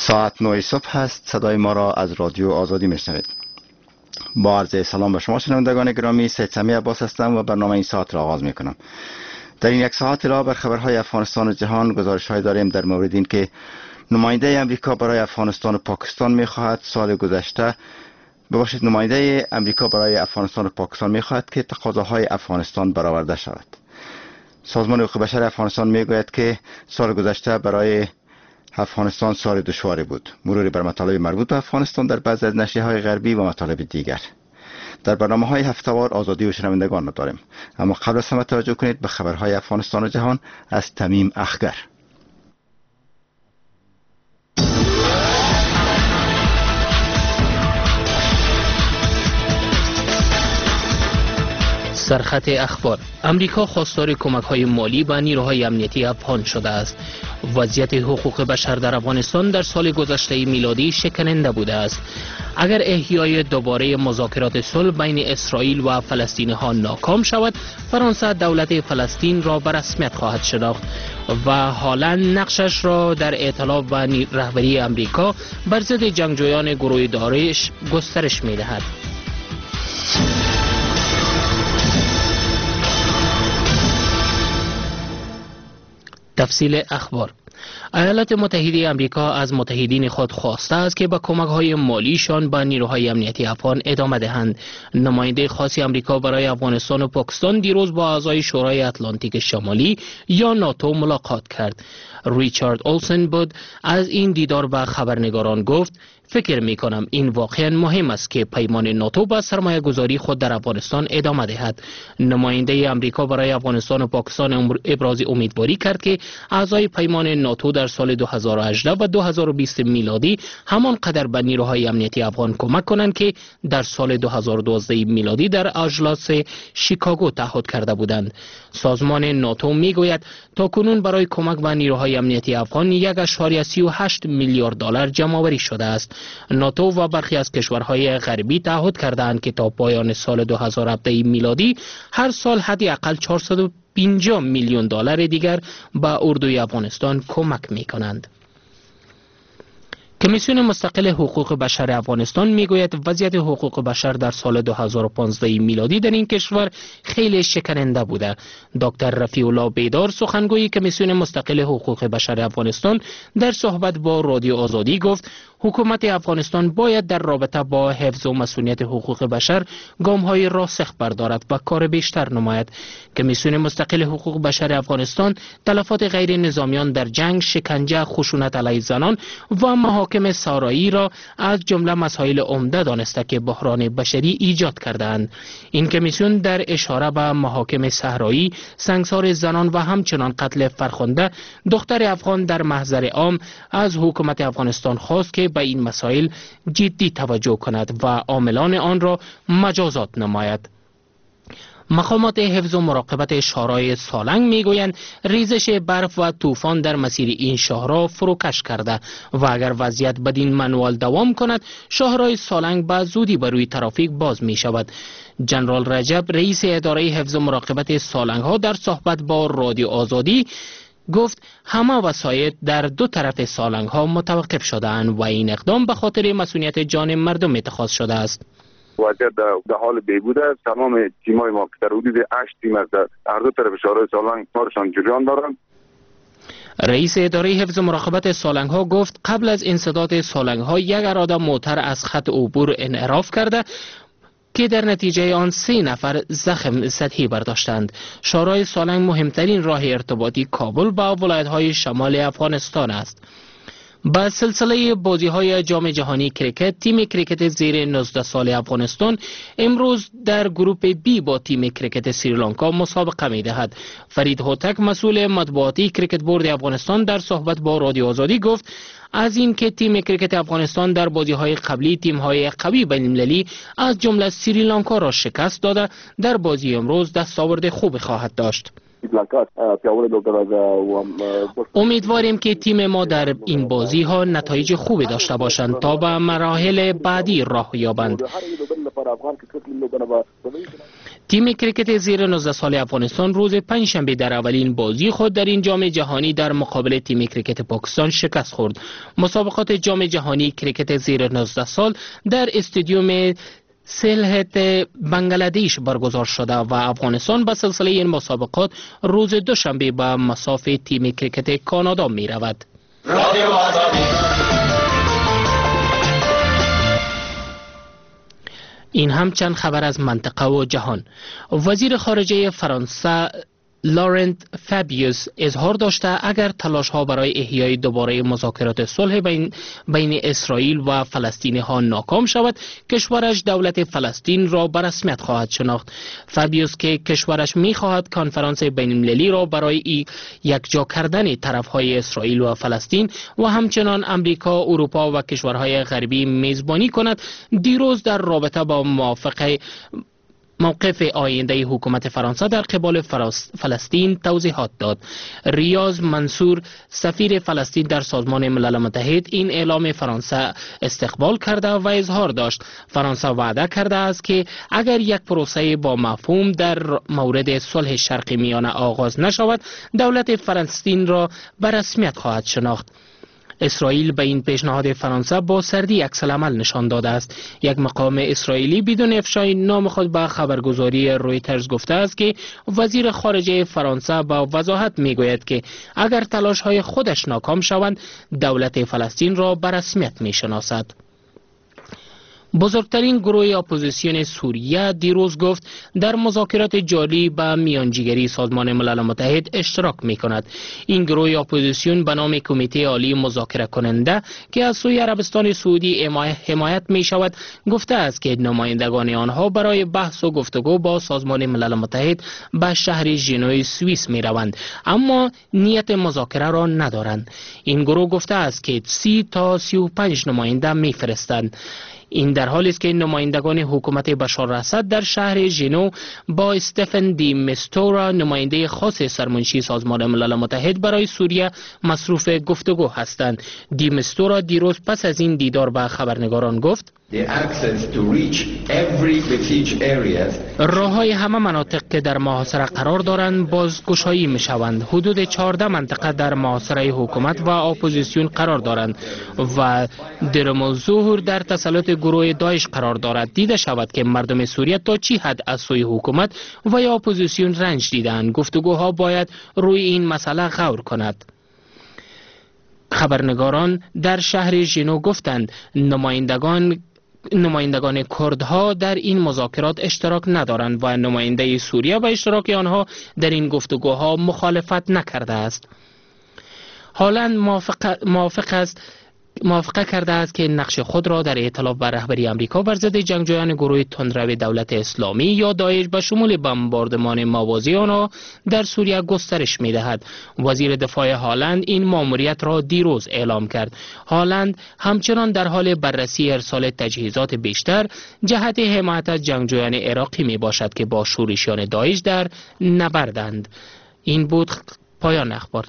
ساعت 9 صبح است. صدای ما را از رادیو آزادی میشنوید. با عرض سلام به شما شنوندگان گرامی، سید سمیع عباس هستم و برنامه این ساعت را آغاز میکنم. در این یک ساعت علاوه بر خبرهای افغانستان و جهان گزارش‌های داریم در مورد این که نماینده امریکا برای افغانستان و پاکستان میخواهد سال گذشته نماینده امریکا برای افغانستان و پاکستان میخواهد که تقاضاهای افغانستان برآورده شود. سازمان حقوق بشر افغانستان میگوید که سال گذشته برای افغانستان سال دشواری بود. مروری بر مطالب مربوط به افغانستان در بعضی از نشریه‌های غربی و مطالب دیگر. در برنامه‌های هفته‌وار آزادی و شنوندگان را داریم. اما قبل از همه توجه کنید به خبرهای افغانستان و جهان از تمیم اخگر. سرخط اخبار: امریکا خواستار کمک‌های مالی به نیروهای امنیتی افغان شده است. وضعیت حقوق بشر در افغانستان در سال گذشته میلادی شکننده بوده است. اگر احیای دوباره مذاکرات صلح بین اسرائیل و فلسطینی‌ها ناکام شود، فرانسه دولت فلسطین را به رسمیت خواهد شناخت و حالا نقشش را در ائتلاف و رهبری امریکا بر ضد جنگجویان گروه داعش گسترش می‌دهد. تفصیل اخبار: ایالات متحده آمریکا از متحدین خود خواسته است که با کمک‌های مالیشان به نیروهای امنیتی افغان ادامه دهند. نماینده خاص آمریکا برای افغانستان و پاکستان دیروز با اعضای شورای اتلانتیک شمالی یا ناتو ملاقات کرد. ریچارد اولسن بود از این دیدار به خبرنگاران گفت: فکر می کنم این واقعا مهم است که پیمان ناتو با سرمایه گذاری خود در افغانستان ادامه دهد. نماینده امریکا برای افغانستان و پاکستان ابراز امیدواری کرد که اعضای پیمان ناتو در سال 2018 و 2020 میلادی همان قدر به نیروهای امنیتی افغان کمک کنند که در سال 2012 میلادی در اجلاس شیکاگو تعهد کرده بودند. سازمان ناتو میگوید تاکنون برای کمک به نیروهای امنیتی افغان 1.38 میلیارد دلار جمع‌آوری شده است. ناتو و برخی از کشورهای غربی تعهد کردند که تا پایان سال 2017 میلادی هر سال حداقل 450 میلیون دلار دیگر به اردوی افغانستان کمک می‌کنند. کمیسیون مستقل حقوق بشر افغانستان میگوید وضعیت حقوق بشر در سال 2015 میلادی در این کشور خیلی شکننده بوده. دکتر رفیع الله بیدار سخنگوی کمیسیون مستقل حقوق بشر افغانستان در صحبت با رادیو آزادی گفت حکومت افغانستان باید در رابطه با حفظ و مسئولیت حقوق بشر گام‌های راسخ بردارد و کار بیشتر نماید. کمیسیون مستقل حقوق بشر افغانستان تلفات غیر نظامیان در جنگ، شکنجه، خشونت علیه زنان و محاکم سارایی را از جمله مسائل عمده دانسته که بحران بشری ایجاد کردند. این کمیسیون در اشاره به محاکم صحرایی، سنگسار زنان و همچنان قتل فرخنده دختر افغان در محضر عام از حکومت افغانستان خواست که به این مسائل جدی توجه کند و عاملان آن را مجازات نماید. مقامات حفظ و مراقبت شاهرای سالنگ میگویند ریزش برف و طوفان در مسیر این شاهرا فروکش کرده و اگر وضعیت بدین منوال دوام کند شاهرای سالنگ به زودی بر روی ترافیک باز می شود. جنرال رجب رئیس اداره حفظ و مراقبت سالنگ ها در صحبت با رادیو آزادی گفت همه وسایط در دو طرف سالنگ ها متوقف شده‌اند و این اقدام به خاطر مسئولیت جان مردم اتخاذ شده است. وضعیت در حال بهبود است. تمام تیم‌های ما که در حدود 8 تیم از هر دو طرف شاهرای سالنگ کارشان جریان دارند. رئیس اداره حفظ و مراقبت سالنگ ها گفت قبل از انسداد سالنگ ها یک اراده موتر از خط عبور انحراف کرده که در نتیجه آن 3 نفر زخم سطحی برداشتند. شاهرای سالنگ مهمترین راه ارتباطی کابل با ولایت‌های شمال افغانستان است. با سلسله بازی‌های جام جهانی کریکت، تیم کریکت زیر 19 سال افغانستان امروز در گروپ بی با تیم کریکت سریلانکا مسابقه می‌دهد. فرید هوتک مسئول مطبوعاتی کریکت بورد افغانستان در صحبت با رادیو آزادی گفت از این که تیم کریکت افغانستان در بازی‌های قبلی تیم‌های قوی بین‌المللی از جمله سریلانکا را شکست داده، در بازی امروز دستاورد خوبی خواهد داشت. امیدواریم که تیم ما در این بازی ها نتایج خوبی داشته باشند تا به مراحل بعدی راه یابند. تیم کریکت زیر 19 سال افغانستان روز پنجشنبه در اولین بازی خود در این جام جهانی در مقابل تیم کریکت پاکستان شکست خورد. مسابقات جام جهانی کریکت زیر 19 سال در استادیوم سلهت بنگلادش برگزار شده و افغانستان به سلسله این مسابقات روز دوشنبه به مصاف تیم کریکت کانادا می رود. این هم چند خبر از منطقه و جهان. وزیر خارجه فرانسه لورنت فابیوس اظهار داشته اگر تلاش ها برای احیای دوباره مذاکرات صلح بین اسرائیل و فلسطینی ها ناکام شود، کشورش دولت فلسطین را به رسمیت خواهد شناخت. فابیوس که کشورش می خواهد کنفرانس بین المللی را برای یکجا کردن طرف های اسرائیل و فلسطین و همچنان امریکا، اروپا و کشورهای غربی میزبانی کند، دیروز در رابطه با موقف آینده حکومت فرانسه در قبال فلسطین توضیحات داد. ریاض منصور سفیر فلسطین در سازمان ملل متحد این اعلام فرانسه استقبال کرده و اظهار داشت فرانسه وعده کرده است که اگر یک پروسه با مفهوم در مورد صلح شرق میانه آغاز نشود، دولت فلسطین را به رسمیت خواهد شناخت. اسرائیل به این پیشنهاد فرانسه با سردی عکس‌العمل نشان داده است. یک مقام اسرائیلی بدون افشای نام خود به خبرگزاری رویترز گفته است که وزیر خارجه فرانسه با وضاحت میگوید که اگر تلاش‌های خودش ناکام شوند، دولت فلسطین را به رسمیت میشناسد. بزرگترین گروه اپوزیسیون سوریه دیروز گفت در مذاکرات جاری به میانجیگری سازمان ملل متحد اشتراک می کند. این گروه اپوزیسیون به نام کمیته عالی مذاکره کننده که از سوی عربستان سعودی حمایت می شود گفته است که نمایندگان آنها برای بحث و گفتگو با سازمان ملل متحد به شهر ژنو سوئیس می روند، اما نیت مذاکره را ندارند. این گروه گفته است که 30 تا 35 نماینده می فرستند. این در حالی است که نمایندگان حکومت بشار اسد در شهر ژنو با استفن دی مستورا نماینده خاص سرمنشی سازمان ملل متحد برای سوریه مصروف گفتگو هستند. دی مستورا دیروز پس از این دیدار به خبرنگاران گفت راه‌های همه مناطق که در محاصره قرار دارند بازگشایی می‌شوند. حدود 14 منطقه در محاصره حکومت و اپوزیسیون قرار دارند و درم الظهور در تسلط گروه داعش قرار دارد. دیده شود که مردم سوریه تا چی حد از سوی حکومت و یا اپوزیسیون رنج دیدند. گفتگوها باید روی این مسئله غور کند. خبرنگاران در شهر ژنو گفتند نمایندگان کردها در این مذاکرات اشتراک ندارند و نماینده سوریه به اشتراک آنها در این گفتگوها مخالفت نکرده است. هالند موافقه کرده است که نقش خود را در ائتلاف بر رهبری آمریکا بر ضد جنگجویان گروه تندرو دولت اسلامی یا داعش به شمول بمباردمان موازی آنها در سوریه گسترش می‌دهد. وزیر دفاع هالند این مأموریت را دیروز اعلام کرد. هالند همچنان در حال بررسی ارسال تجهیزات بیشتر جهت حمایت از جنگجویان عراقی میباشد که با شورشیان داعش در نبردند. این بود پایان اخبار.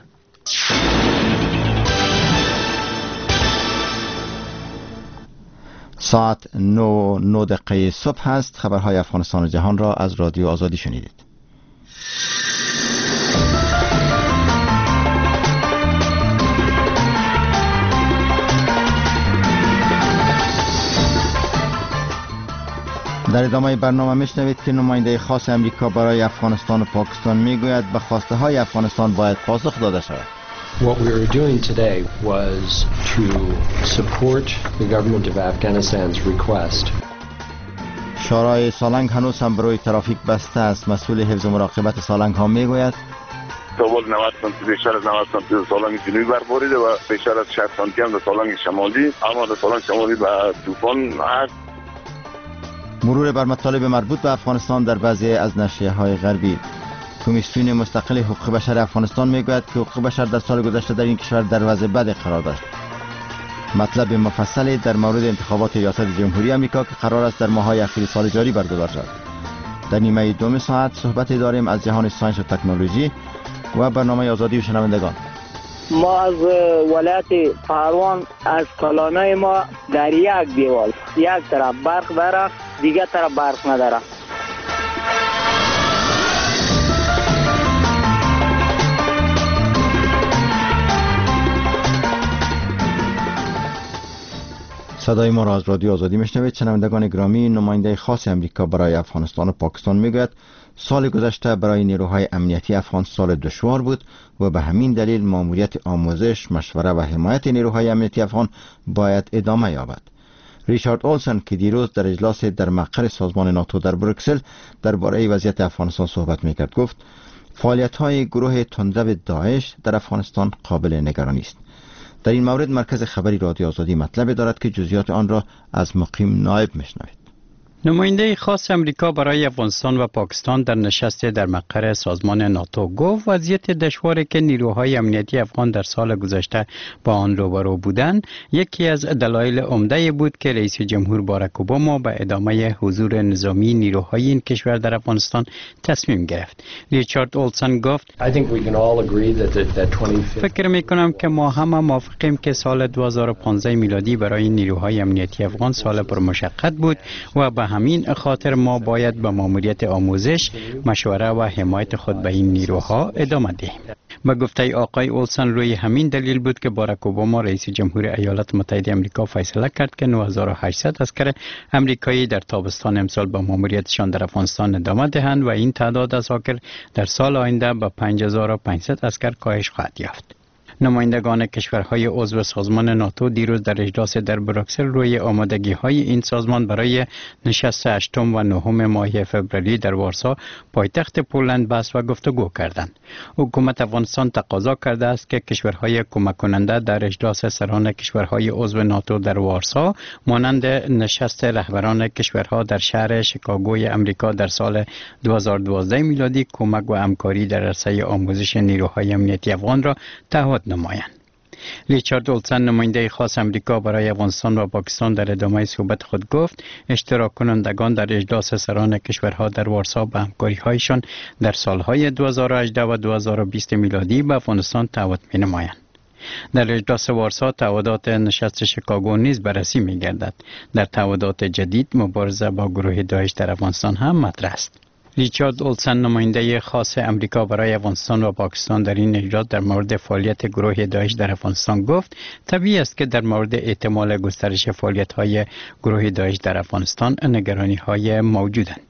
ساعت 9 دقیقه صبح هست. خبرهای افغانستان و جهان را از رادیو آزادی شنیدید. در ادامه برنامه میشنوید که نماینده خاص امریکا برای افغانستان و پاکستان میگوید به خواسته های افغانستان باید پاسخ داده شود. What we were doing today was to support the government of Afghanistan's request. شورای سالنگ هنوز هم برای ترافیک بسته است. مسئول حفظ و مراقبت سالنگ ها میگوید تا بود 90 سانتی بیشتر از 90 سانتی در سالنگ جنوبی برفاریده و بیشتر از 60 سانتی هم در سالنگ شمالی، اما در سالنگ شمالی به طوفان هست. مرور بر مطالب مربوط به افغانستان در بعضی از نشریه‌های غربی. کمیسیون مستقل حقوق بشر افغانستان میگوید که حقوق بشر در سال گذشته در این کشور در وضع بدی قرار داشت. مطلب مفصلی در مورد انتخابات ریاست جمهوری آمریکا که قرار است در ماه‌های اخیر سال جاری برگزار شود. در نیمه دوم ساعت صحبت داریم از جهان ساینس و تکنولوژی و برنامه آزادی و شنوندگان. ما از ولایت پروان از کلانای ما در یک دیوال، یک طرف برق داره، دیگه طرف برق نداره. صدای ما را از رادیو آزادی میشنوید. شنوندگان گرامی، نماینده خاص امریکا برای افغانستان و پاکستان میگوید سال گذشته برای نیروهای امنیتی افغان سال دشوار بود و به همین دلیل ماموریت آموزش، مشوره و حمایت نیروهای امنیتی افغان باید ادامه یابد. ریچارد اولسن که دیروز در اجلاس در مقر سازمان ناتو در بروکسل درباره وضعیت افغانستان صحبت میکرد گفت فعالیت‌های گروه تندرو داعش در افغانستان قابل نگرانی است. در این مورد مرکز خبری رادیو آزادی مطلب دارد که جزئیات آن را از مقیم نایب میشنوید. نماینده خاص امریکا برای افغانستان و پاکستان در نشست در مقر سازمان ناتو گفت وضعیت دشواری که نیروهای امنیتی افغان در سال گذشته با آن روبرو بودند یکی از دلایل عمده بود که رئیس جمهور باراک اوباما به ادامه حضور نظامی نیروهای این کشور در افغانستان تصمیم گرفت. ریچارد اولسن گفت فکر میکنم که ما همه موافقیم که سال 2015 میلادی برای نیروهای امنیتی افغان سال پرمشقت بود و به همین خاطر ما باید به ماموریت آموزش، مشوره و حمایت خود به این نیروها ادامه دهیم. به گفته آقای اولسن روی همین دلیل بود که باراک اوباما رئیس جمهور ایالات متحده آمریکا فیصله کرد که 9800 عسکر آمریکایی در تابستان امسال به ماموریتشان در افغانستان ادامه دهند و این تعداد عساکر در سال آینده به 5500 عسکر کاهش خواهد یافت. نمایندگان کشورهای عضو سازمان ناتو دیروز در اجلاس در بروکسل روی آمادگی‌های این سازمان برای نشست 8 و 9 ماه فوریه در وارسا پایتخت پولند بحث و گفتگو کردند. حکومت افغانستان تقاضا کرده است که کشورهای کمک کننده در اجلاس سران کشورهای عضو ناتو در وارسا مانند نشست رهبران کشورها در شهر شیکاگوی امریکا در سال 2012 میلادی کمک و همکاری در عرصه آموزش نیروهای امنیتی افغان را تعهد نمایند. ریچارد اولسن نماینده خاص امریکا برای افغانستان و پاکستان در ادامه صحبت خود گفت اشتراک کنندگان در اجلاس سران کشورها در وارسا به همکاری‌هایشان در سالهای 2018 و 2020 میلادی به افغانستان تعهد می‌نمایند. در اجلاس وارسا تعهدات نشست شیکاگو نیز بررسی می‌گردد. در تعهدات جدید مبارزه با گروه داعش در افغانستان هم مطرح است. ریچارد اولسن نماینده خاص امریکا برای افغانستان و پاکستان در این اجلاس در مورد فعالیت گروه داعش در افغانستان گفت طبیعی است که در مورد احتمال گسترش فعالیت‌های گروه داعش در افغانستان نگرانی‌های موجودند.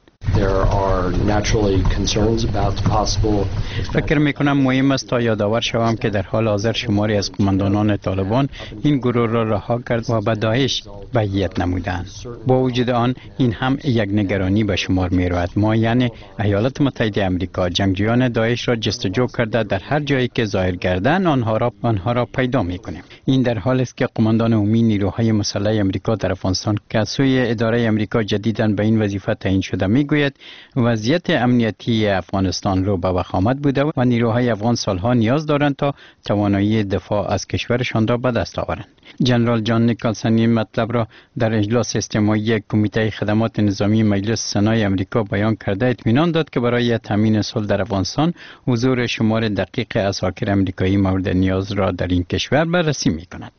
فکر میکنم مهم است تا یادآور شوم که در حال حاضر شماری از قماندانان طالبان این گروه را رها کرد و به داعش بیعت نمودند. با وجود آن این هم یک نگرانی به شمار می رود. ما یعنی ایالات متحده آمریکا جنگجویان داعش را جستجو کرده در هر جایی که ظاهر گردند آنها را پیدا می کنیم. این در حالی است که قماندان عمومی نیروهای مسلح آمریکا در افغانستان که سوی اداره آمریکا جدیداً به این وظیفه تعیین شده میگوید وضعیت امنیتی افغانستان رو به وخامت بوده و نیروهای افغان سالها نیاز دارند تا توانایی دفاع از کشورشان را به دست آورند. جنرال جان نیکلسن این مطلب را در اجلاس استماعی کمیته خدمات نظامی مجلس سنای آمریکا بیان کرده اطمینان داد که برای تامین صلح در افغانستان حضور شمار دقیق عساکر آمریکایی مورد نیاز را در این کشور بررسی می‌کند.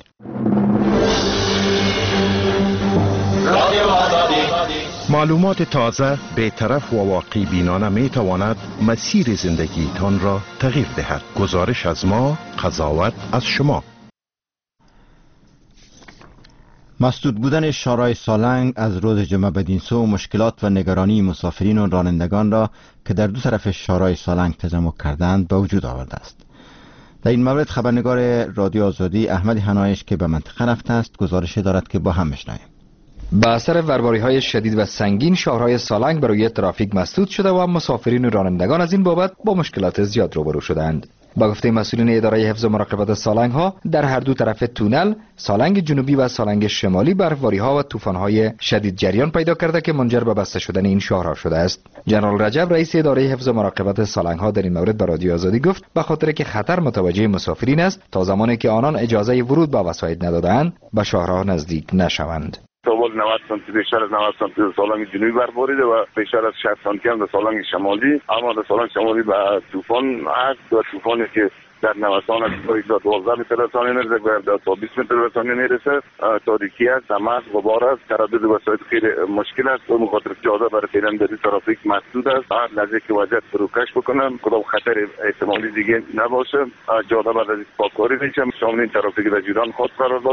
معلومات تازه، بی‌طرف و واقعی بینانه می تواند مسیر زندگیتان را تغییر دهد. گزارش از ما، قضاوت از شما. مسدود بودن شارع سالنگ از روز جمعه بدین سو مشکلات و نگرانی مسافرین و رانندگان را که در دو طرف شارع سالنگ تجمع کردند به وجود آورده است. در این مورد خبرنگار رادیو آزادی احمد حنایش که به منطقه رفته است گزارش دارد که با هم میشنویم. با اثر برباری‌های شدید و سنگین شاهراه سالنگ برای ترافیک مسدود شده و مسافرین و رانندگان از این بابت با مشکلات زیاد روبرو شدند. با گفته مسئولین اداره حفظ و مراقبت سالنگ ها در هر دو طرف تونل سالنگ جنوبی و سالنگ شمالی برفباری‌ها و طوفان‌های شدید جریان پیدا کرده که منجر به بسته شدن این شاهراه شده است. جنرال رجب رئیس اداره حفظ و مراقبت سالنگ ها در این مورد به رادیو آزادی گفت به خاطر که خطر متوجه مسافرین است تا زمانی که آنان اجازه ورود به وسایط ندادند به شاهراه نزدیک نشوند. سوال 90 سانتی بیشتر از 90 سانتی در سالنگ جنوبی برباریده و بیشتر از 60 سانتی هم در سالنگ شمالی. اما در سالنگ شمالی به طوفان است و طوفانی که در نوسان از 12 متر بر ثانیه میرسه و تا 20 متر بر ثانیه میرسه. تاریکی است، تماس، غبار است، تردد وسایط خیلی مشکل است و مخاطر جاده برای پیرندازی ترافیک مسدود است. هر لحظه که وضعیت فروکش بکنم کدام خطر احتمالی دیگه نباشه جاده بعد از پاککاری میشه. شامل این ترافیک در جریان خود قرار دادیم.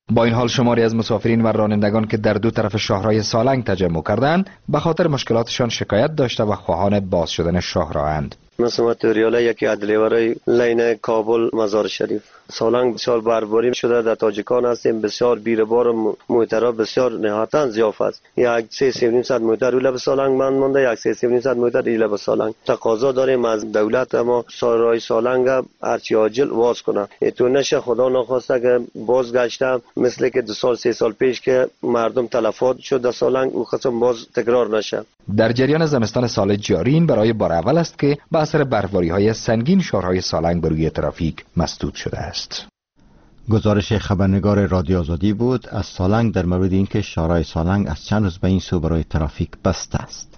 با این حال شماری از مسافرین و رانندگان که در دو طرف شاهرای سالنگ تجمع کردند به خاطر مشکلاتشان شکایت داشته و خواهان باز شدن شاهراهند. مثلا توریالا یکی عدلیوری لین کابل مزار شریف سالنگ بسیار برباری شده. در تاجیکان هستیم بسیار بیربار موترها بسیار نهایتا زیاف است. یک 3.5 موتر اوله به سالنگ مانده، یک 3.5 موتر ایله به سالنگ. تقاضا داریم از دولت اما راه سالنگ هرچی عاجل واز کنه. تو نشه خدا نخواسته که بازگشته مثل که 2 سال 3 سال پیش که مردم تلفات شد در سالنگ او قسم باز تکرار نشه. در جریان زمستان سال جاری این برای بار اول است که به اثر برفباری‌های سنگین شهرهای سالنگ بر روی ترافیک مسدود شده است. گزارش خبرنگار رادیو آزادی بود از سالنگ در مورد اینکه شهرهای سالنگ از چند روز به این سو برای ترافیک بسته است.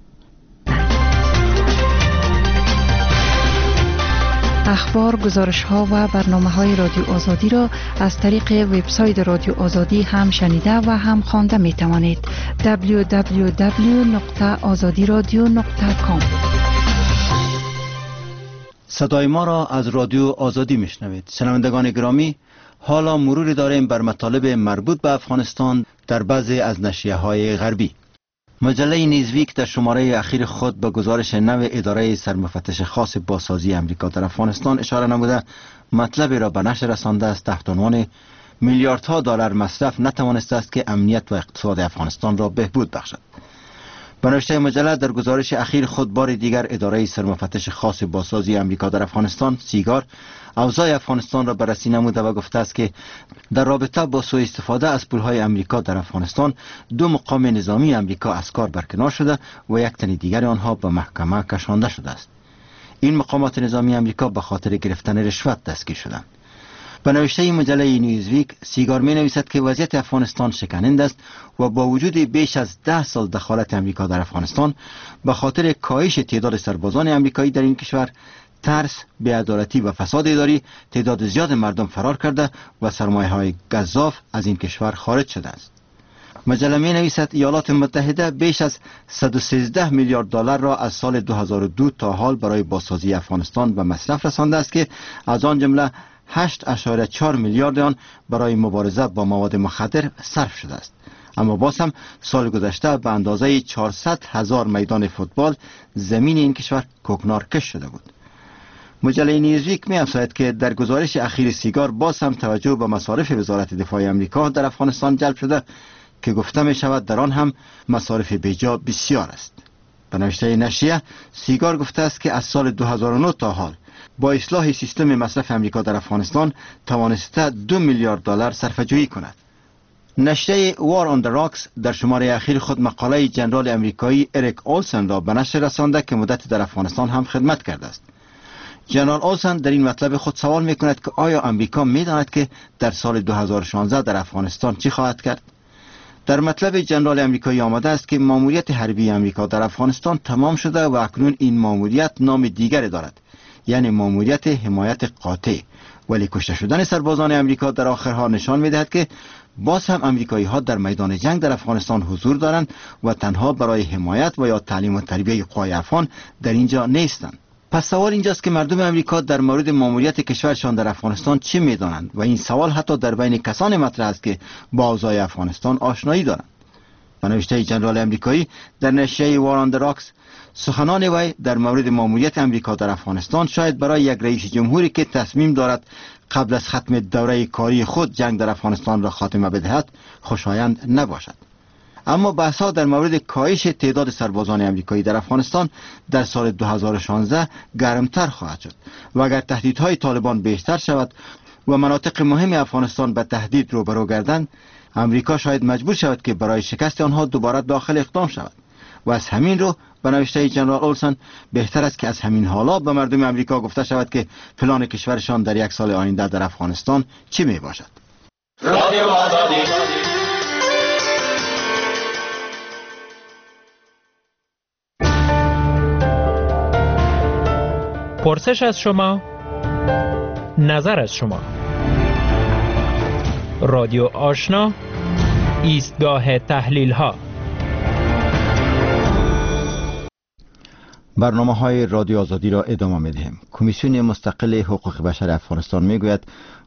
اخبار، گزارش‌ها و برنامه‌های رادیو آزادی را از طریق وبسایت رادیو آزادی هم شنیده و هم خوانده می‌توانید. www.azadiradio.com. صدای ما را از رادیو آزادی میشنوید. شنوندگان گرامی، حالا مروری داریم بر مطالب مربوط به افغانستان در بعضی از نشریه‌های غربی. مجله نیوزویک در شماره اخیر خود به گزارش نو اداره سرمفتش خاص بازسازی امریکا در افغانستان اشاره نموده مطلبی را به نشر رسانده است تحت عنوان میلیاردها دلار مصرف نتوانسته است که امنیت و اقتصاد افغانستان را بهبود بخشد. به نوشته مجله در گزارش اخیر خود بار دیگر اداره سرمفتش خاص بازسازی امریکا در افغانستان سیگار اوضاع افغانستان را بررسی نموده و گفته است که در رابطه با سوء استفاده از پولهای امریکا در افغانستان 2 مقام نظامی امریکا از کار برکنار شده و یک تن دیگر آنها به محکمه کشانده شده است. این مقامات نظامی امریکا به خاطر گرفتن رشوت دستگیر شدند. به نوشته مجله نیوزویک سیگار می نویسد که وضعیت افغانستان شکننده است و با وجود بیش از 10 سال دخالت امریکا در افغانستان به خاطر کاهش تعداد سربازان امریکایی در این کشور، ترس، بی‌عدالتی و فساد اداری تعداد زیاد مردم فرار کرده و سرمایه‌های گزاف از این کشور خارج شده است. مجله می نویسد ایالات متحده بیش از 113 میلیارد دلار را از سال 2002 تا حال برای بازسازی افغانستان به مصرف رسانده است که از آن جمله 8.4 میلیارد آن برای مبارزه با مواد مخدر صرف شده است. اما باز هم سال گذشته به اندازه 400,000 میدان فوتبال زمین این کشور کوکنارکش شده بود. مجله نیوزویک می افزاید که در گزارش اخیر سیگار باز هم توجه به مصارف وزارت دفاع آمریکا در افغانستان جلب شده که گفته می شود در آن هم مصارف بیجا بسیار است. به نوشته نشریه سیگار گفته است که از سال 2009 تا حال با اصلاح سیستم مصرف امریکا در افغانستان توانسته 2 میلیارد دلار صرفه‌جویی کند. نشریه وار آن د راکس در شماره اخیر خود مقاله ژنرال امریکایی اریک اولسن را به نشر رسانده که مدت در افغانستان هم خدمت کرده است. ژنرال اولسن در این مطلب خود سوال می‌کند که آیا امریکا می‌داند که در سال 2016 در افغانستان چی خواهد کرد؟ در مطلب ژنرال امریکایی آمده است که ماموریت حربی امریکا در افغانستان تمام شده و اکنون این ماموریت نام دیگری دارد، یعنی ماموریت حمایت قاطع. ولی کشته شدن سربازان امریکا در آخرها نشان می‌دهد که باز هم امریکایی‌ها در میدان جنگ در افغانستان حضور دارند و تنها برای حمایت و یا تعلیم و تربیت قوای افغان در اینجا نیستند. پس سوال اینجاست که مردم امریکا در مورد ماموریت کشورشان در افغانستان چه می‌دانند و این سوال حتی در بین کسان مطرح است که با اوضاع افغانستان آشنایی دارند. به نوشته ژنرال امریکایی در نشریه وار آن د راکس سخنان وی در مورد ماموریت امریکا در افغانستان شاید برای یک رئیس جمهوری که تصمیم دارد قبل از ختم دوره کاری خود جنگ در افغانستان را خاتمه بدهد خوشایند نباشد. اما بحث‌ها در مورد کاهش تعداد سربازان امریکایی در افغانستان در سال 2016 گرمتر خواهد شد و اگر تهدیدهای طالبان بیشتر شود و مناطق مهم افغانستان به تهدید روبرو گردند، امریکا شاید مجبور شود که برای شکست آنها دوباره داخل اقدام شود و از همین رو به نوشته ژنرال اولسن بهتر است که از همین حالا به مردم امریکا گفته شود که پلان کشورشان در یک سال آینده در افغانستان چی می باشد. رادیو آزادی. پرسش از شما، نظر از شما. رادیو آشنا، ایستگاه تحلیل ها. برنامه‌های رادیو آزادی را ادامه می‌دهیم. کمیسیون مستقل حقوق بشر افغانستان می‌گوید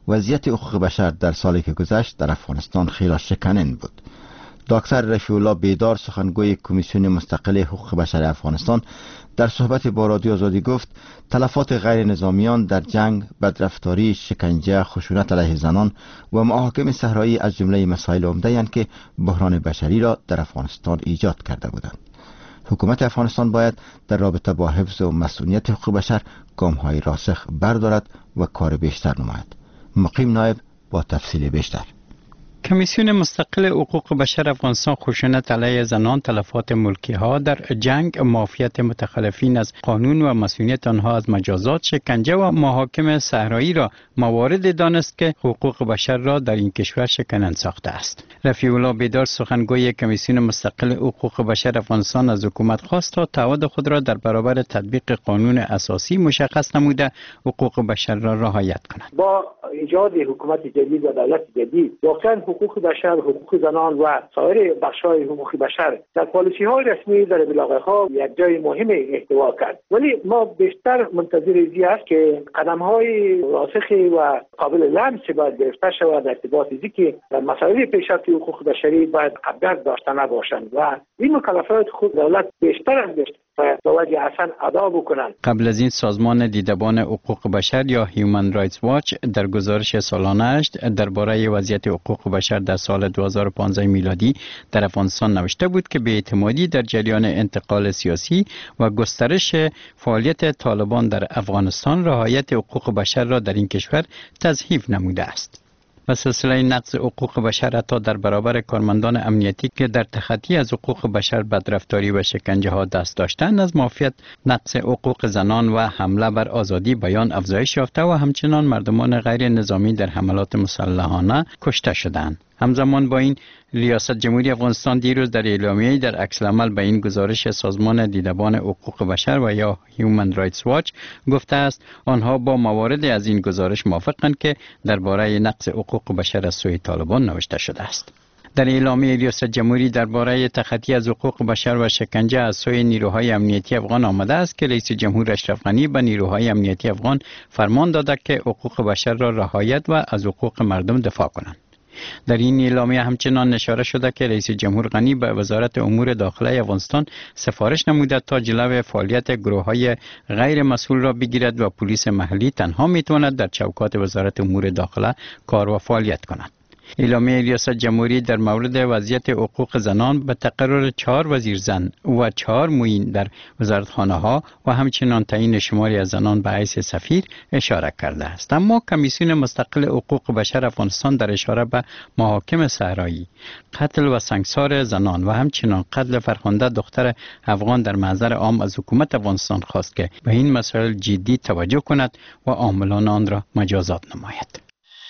وضعیت حقوق بشر در سالی که گذشت در افغانستان خیلی شکننده بود. دکتر رفیع الله بیدار سخنگوی کمیسیون مستقل حقوق بشر افغانستان در صحبت با رادیو آزادی گفت تلفات غیر نظامیان در جنگ، بدرفتاری، شکنجه، خشونت علیه زنان و محاکم صحرایی از جمله مسائل عمده اند که بحران بشری را در افغانستان ایجاد کرده بودند. حکومت افغانستان باید در رابطه با حفظ و مسئولیت حقوق بشر گام‌های راسخ بردارد و کار بیشتر نماید. مقیم نایب با تفصیل بیشتر. کمیسیون مستقل حقوق بشر افغانستان خشونت علیه زنان، تلفات ملکی ها در جنگ، معافیت متخلفین از قانون و مسئولیت آنها از مجازات، شکنجه و محاکم صحرایی را موارد دانست که حقوق بشر را در این کشور شکننده ساخته است. رفیع الله بیدار سخنگوی کمیسیون مستقل حقوق بشر افغانستان از حکومت خواست تا تعهد خود را در برابر تطبیق قانون اساسی مشخص نموده حقوق بشر را رعایت کند. با ایجاد حکومت جدید و دولت جدید واقعا حقوق بشر، حقوق زنان و سایر بخش‌های حقوق بشر در پالیسی‌های رسمی در بلاغه‌ها یک جای مهم احتوا کرد. ولی ما بیشتر منتظر این است که قدم‌های راسخ و قابل لمس باید گرفته شود در ارتباط که مسائل پیشرفت حقوق بشری باید قبض داشته نباشند و این مکلفات خود دولت بیشتر از بیشتر توجه اصلا ادا بکنند. قبل از این سازمان دیدبان حقوق بشر یا هیومن رایتس واچ در گزارش سالانه‌اش درباره وضعیت حقوق بشر در سال 2015 میلادی در افغانستان نوشته بود که بی‌اعتمادی در جریان انتقال سیاسی و گسترش فعالیت طالبان در افغانستان رعایت حقوق بشر را در این کشور تضعیف نموده است. و سلسله نقض حقوق بشر حتی در برابر کارمندان امنیتی که در تخطی از حقوق بشر، بدرفتاری و شکنجه ها دست داشتند از معافیت، نقض حقوق زنان و حمله بر آزادی بیان افزایش یافته و همچنان مردمان غیر نظامی در حملات مسلحانه کشته شدند. همزمان با این ریاست جمهوری افغانستان دیروز در اعلامیه‌ای در عکس العمل به این گزارش سازمان دیدبان حقوق بشر و یا هیومن رایتس واچ گفته است آنها با موارد از این گزارش موافقند که درباره نقض حقوق بشر از سوی طالبان نوشته شده است. در اعلامیه ریاست جمهوری درباره تخطی از حقوق بشر و شکنجه از سوی نیروهای امنیتی افغان آمده است که رئیس جمهور اشرف غنی به نیروهای امنیتی افغان فرمان داده که حقوق بشر را رعایت و از حقوق مردم دفاع کنند. در این اعلامیه همچنان اشاره شده که رئیس جمهور غنی به وزارت امور داخله افغانستان سفارش نموده تا جلوی فعالیت گروه‌های غیر مسئول را بگیرد و پلیس محلی تنها میتواند در چوکات وزارت امور داخله کار و فعالیت کند. اعلامیه ریاست جمهوری در مورد وضعیت حقوق زنان به تقرر 4 وزیر زن و 4 معین در وزارتخانه‌ها و همچنین تعیین شماری از زنان به حیث سفیر اشاره کرده است. اما کمیسیون مستقل حقوق بشر افغانستان در اشاره به محاکم صحرایی، قتل و سنگسار زنان و همچنین قتل فرخنده دختر افغان در محضر عام از حکومت افغانستان خواست که به این مسائل جدی توجه کند و عاملان آن را مجازات نماید.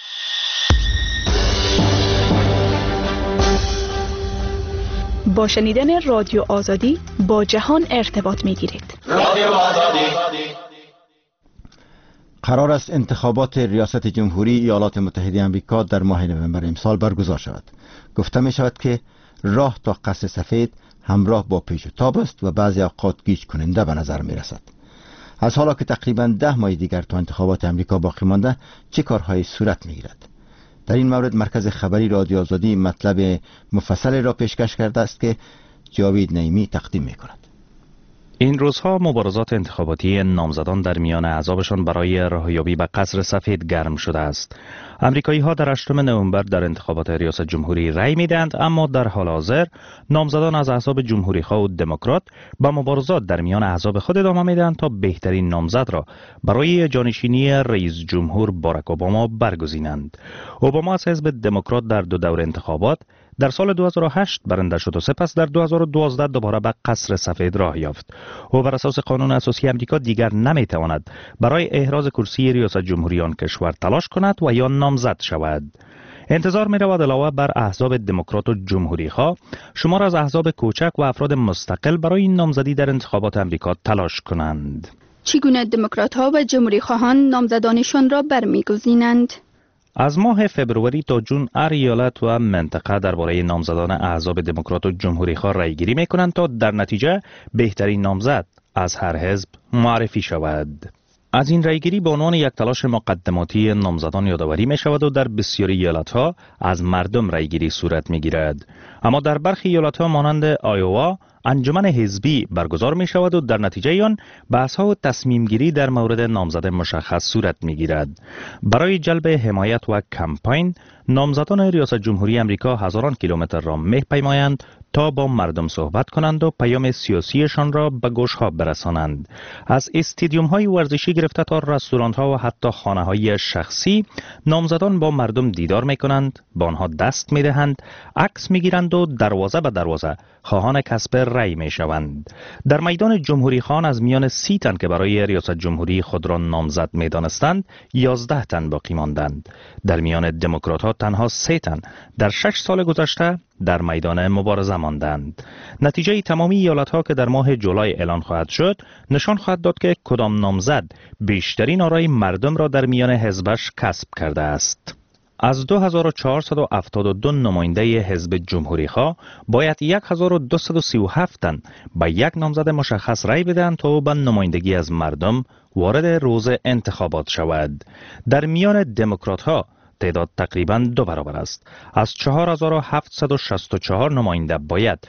با شنیدن رادیو آزادی با جهان ارتباط می گیرید. رادیو آزادی. قرار است انتخابات ریاست جمهوری ایالات متحده آمریکا در ماه نوامبر امسال برگزار شود. گفته می شود که راه تا قصر سفید همراه با پیچ و تاب است و بعضی اوقات گیج کننده به نظر می رسد. از حالا که تقریباً 10 ماه دیگر تا انتخابات آمریکا باقی مانده، چه کارهایی صورت می گیرد؟ در این مورد مرکز خبری رادیو آزادی مطلب مفصل را پیشکش کرده است که جاوید نعیمی تقدیم می کند. این روزها مبارزات انتخاباتی نامزدان در میان احزابشان برای راهیابی به قصر سفید گرم شده است. آمریکایی ها در 8 نوامبر در انتخابات ریاست جمهوری رأی میدهند، اما در حال حاضر نامزدان از احزاب جمهوری خواه و دموکرات با مبارزات در میان احزاب خود ادامه میدهند تا بهترین نامزد را برای جانشینی رئیس جمهور باراک اوباما برگزینند. اوباما از حزب دموکرات در 2 دور انتخابات در سال 2008 برنده شد و سپس در 2012 دوباره به قصر سفید راه یافت. او بر اساس قانون اساسی آمریکا دیگر نمیتواند برای احراز کرسی ریاست جمهوری آن کشور تلاش کند و یا نامزد شود. انتظار می رود علاوه بر احزاب دموکرات و جمهوری خواه، شمار از احزاب کوچک و افراد مستقل برای این نامزدی در انتخابات آمریکا تلاش کنند. چگونه دموکرات ها و جمهوری خواهان نامزدانشان را برمیگزینند؟ از ماه فبروری تا جون هر ایالت و منطقه درباره نامزدان احزاب دموکرات و جمهوری خواه رای گیری میکنند تا در نتیجه بهترین نامزد از هر حزب معرفی شود. از این رایگیری به عنوان یک تلاش مقدماتی نامزدان یادآوری می شود و در بسیاری ایالت‌ها از مردم رایگیری صورت می گیرد. اما در برخی ایالت‌ها مانند آیووا انجمن حزبی برگزار می شود و در نتیجه آن بحث‌ها و تصمیم گیری در مورد نامزد مشخص صورت می گیرد. برای جلب حمایت و کمپاین نامزدان ریاست جمهوری امریکا هزاران کیلومتر را می‌پیمایند تا با مردم صحبت کنند و پیام سیاسیشان را به گوشها برسانند. از استادیوم‌های ورزشی گرفته تا رستوران‌ها و حتی خانه‌های شخصی نامزدان با مردم دیدار می‌کنند، با آنها دست می‌دهند، عکس می‌گیرند و دروازه به دروازه خواهان کسب رأی می‌شوند. در میدان جمهوری خان از میان 30 تن که برای ریاست جمهوری خود را نامزد می‌دانستند 11 تن باقی ماندند. در میان دموکرات‌ها تنها 3 تن در 6 سال گذشته در میدان مبارزه ماندند. نتیجه تمامی ایالت‌ها که در ماه جولای اعلان خواهد شد نشان خواهد داد که کدام نامزد بیشترین آرای مردم را در میان حزبش کسب کرده است. از 2472 نماینده حزب جمهوری‌خواه باید 1237 تن به یک نامزد مشخص رای بدهند تا به نمایندگی از مردم وارد روز انتخابات شود. در میان دموکرات‌ها تعداد تقریباً 2 برابر است. از 4764 نماینده باید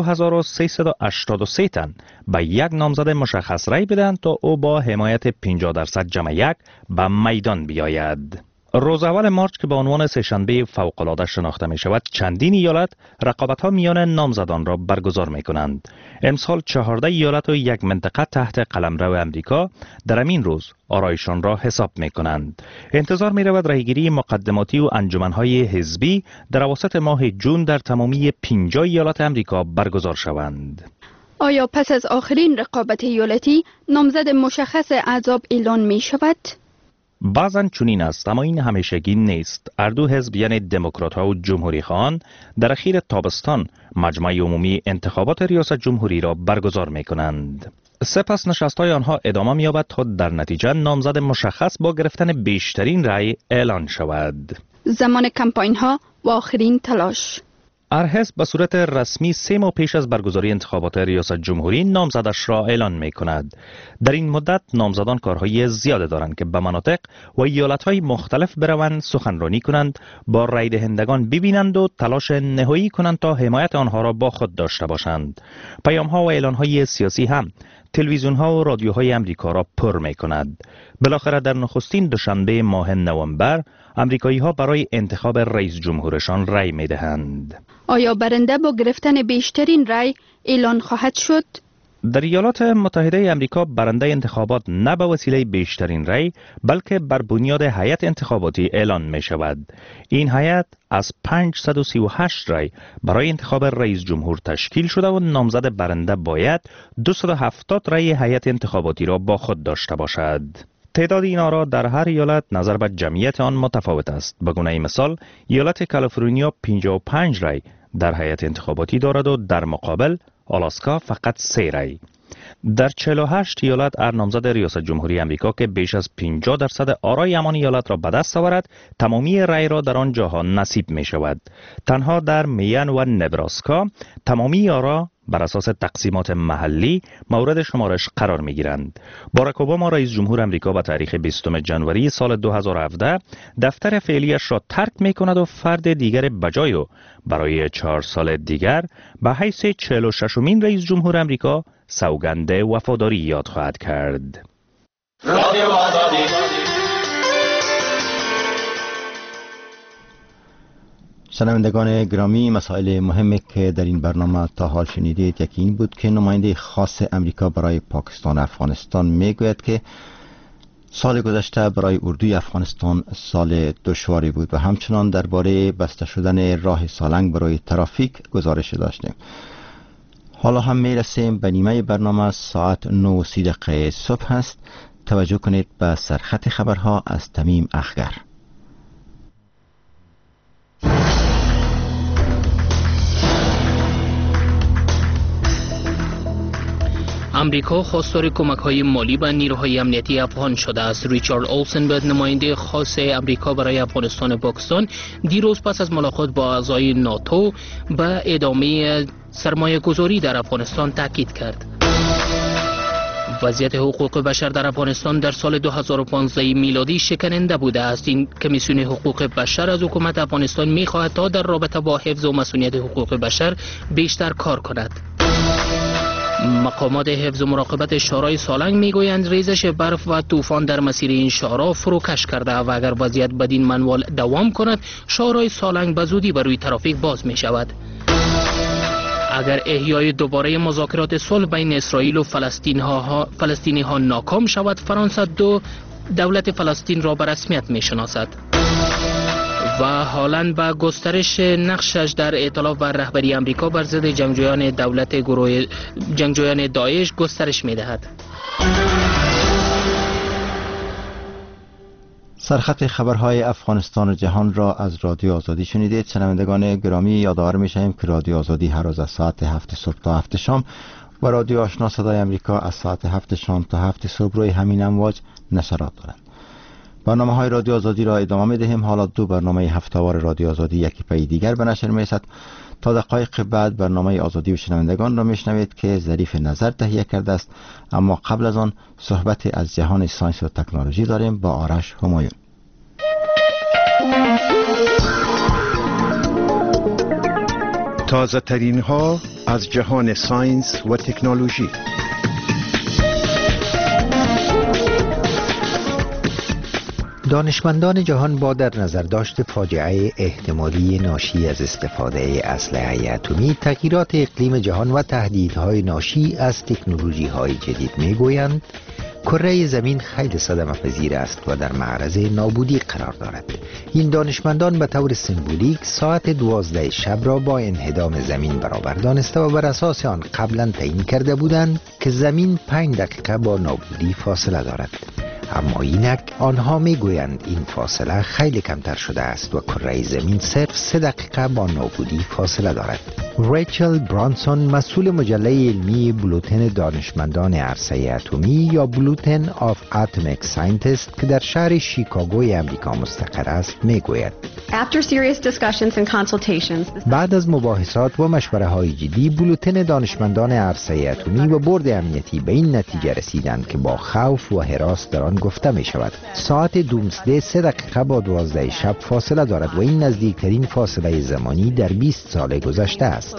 2383 تن به یک نامزد مشخص رای بدهند تا او با حمایت 50% جمع یک به میدان بیاید. روز اول مارچ که به عنوان سه‌شنبه فوق‌العاده شناخته می شود، چندین ایالت رقابت‌ها میان نامزدان را برگزار می کنند. امسال 14 ایالت و یک منطقه تحت قلمرو امریکا در همین روز آرایشان را حساب می کنند. انتظار می رود رایگیری مقدماتی و انجمن‌های حزبی در اواسط ماه جون در تمامی 50 ایالت امریکا برگزار شوند. آیا پس از آخرین رقابت ایالتی نامزد مشخص احزاب اعلان می شود؟ بعضن چنین است، اما این همیشگی نیست. هر دو حزب یعنی دموکرات‌ها و جمهوری‌خواهان در اخیر تابستان مجمع عمومی انتخابات ریاست جمهوری را برگزار می‌کنند. سپس نشست‌های آنها ادامه می‌یابد تا در نتیجه نامزد مشخص با گرفتن بیشترین رأی اعلان شود. زمان کمپاین‌ها و آخرین تلاش. هر حزب به صورت رسمی 3 ماه پیش از برگزاری انتخابات ریاست جمهوری نامزدش را اعلان می کند. در این مدت نامزدان کارهای زیاده دارند که به مناطق و ایالت‌های مختلف بروند، سخنرانی کنند، با رای دهندگان ببینند و تلاش نهایی کنند تا حمایت آنها را با خود داشته باشند. پیام‌ها و اعلان‌های سیاسی هم تلویزیون‌ها و رادیوهای امریکا را پر می کند. بالاخره در نخستین دوشنبه ماه نوامبر امریکایی‌ها برای انتخاب رئیس جمهورشان رای می‌دهند. آیا برنده با گرفتن بیشترین رای اعلان خواهد شد؟ در ایالات متحده امریکا برنده انتخابات نه به وسیله بیشترین رای بلکه بر بنیاد هیئت انتخاباتی اعلان می شود. این هیئت از 538 رای برای انتخاب رئیس جمهور تشکیل شده و نامزد برنده باید 270 رای هیئت انتخاباتی را با خود داشته باشد. تعداد این آرا در هر ایالت نظر به جمعیت آن متفاوت است. به گونه مثال ایالت کالیفرنیا 55 رای در هیئت انتخاباتی دارد و در مقابل آلاسکا فقط 3 رای. در 48 ایالت هر نامزد ریاست جمهوری امریکا که بیش از 50% آرای همان ایالت را به دست آورد تمامی رای را در آن جاها نصیب می شود. تنها در مین و نبراسکا تمامی آرا بر اساس تقسیمات محلی مورد شمارش قرار می گیرند. باراک اوباما رئیس جمهور امریکا به تاریخ 20 جنوری سال 2017 دفتر فعلیش را ترک می کند و فرد دیگر بجای او برای 4 سال دیگر به حیث 46مین رئیس جمهور امریکا سوگند وفاداری یاد خواهد کرد. رادیو آزادی. شنوندگان گرامی، مسائل مهمی که در این برنامه تا حال شنیدید یکی این بود که نماینده خاص امریکا برای پاکستان و افغانستان میگوید که سال گذشته برای اردوی افغانستان سال دشواری بود و همچنان درباره بسته شدن راه سالنگ برای ترافیک گزارش داشتیم. حالا هم میرسیم به نیمه برنامه، ساعت 9:30 صبح است. توجه کنید به سرخط خبرها از تمیم اخگر. امریکا خواستار کمک‌های مالی به نیروهای امنیتی افغان شده است. ریچارد اولسنبرگ، نماینده خاص امریکا برای افغانستان و پاکستان، دیروز پس از ملاقات با اعضای ناتو به ادامه سرمایه‌گذاری در افغانستان تاکید کرد. وضعیت حقوق بشر در افغانستان در سال 2015 میلادی شکننده بوده است. این کمیسیون حقوق بشر از حکومت افغانستان می‌خواهد تا در رابطه با حفظ و مسئولیت حقوق بشر بیشتر کار کند. مقامات حفظ و مراقبت شورای سالنگ میگویند ریزش برف و طوفان در مسیر این شورا فروکش کرده و اگر وضعیت بدین منوال دوام کند شورای سالنگ به زودی بر روی ترافیک باز می شود. اگر احیای دوباره مذاکرات صلح بین اسرائیل و فلسطینی ها ناکام شود، فرانسه دولت فلسطین را به رسمیت می شناسد. و حالا به گسترش نقشش در ائتلاف و رهبری امریکا بر ضد جنگجویان داعش گسترش می دهد. سرخط خبرهای افغانستان و جهان را از رادیو آزادی شنیدید. شنوندگان گرامی، یادآور می‌شویم که رادیو آزادی هر روز از ساعت 7 صبح تا 7 شام و رادیو آشنا صدای امریکا از ساعت 7 شام تا 7 صبح روی همین امواج نشرات دارند. برنامه‌های رادیو آزادی را ادامه می‌دهیم. حالا دو برنامه هفته‌وار رادیو آزادی یکی پی دیگر به نشر می‌رسد. تا دقایق بعد برنامه آزادی و شنوندگان را میشنوید که ظریف نظر تهیه کرده است. اما قبل از آن صحبت از جهان ساینس و تکنولوژی داریم با آرش همایون. تازه ترین ها از جهان ساینس و تکنولوژی. دانشمندان جهان با در نظر داشت فاجعه احتمالی ناشی از استفاده اسلحه اتمی، تغییرات اقلیم جهان و تهدیدهای ناشی از تکنولوژی‌های جدید می‌گویند کره زمین خیلی صدمه‌پذیر است و در معرض نابودی قرار دارد. این دانشمندان به طور سمبولیک ساعت 12 شب را با انهدام زمین برابر دانسته و بر اساس آن قبلا تعیین کرده بودند که زمین 5 دقیقه با نابودی فاصله دارد. اما اینک آنها میگویند این فاصله خیلی کمتر شده است و کره زمین صرف 3 دقیقه با نابودی فاصله دارد. ریچل برانسون، مسئول مجله علمی بلوتن دانشمندان عرصه اتمی یا بلوتن آف اتمیک ساینتیست که در شهر شیکاگوی امریکا مستقر است، میگوید بعد از مباحثات و مشوره های جدی، بلوتن دانشمندان عرصه اتمی و بورد امنیتی به این نتیجه رسیدند که با خوف و هراس در آن گفته می شود ساعت دومسدی 3 دقیقه با 12 شب فاصله دارد و این نزدیکترین فاصله زمانی در 20 سال گذشته است.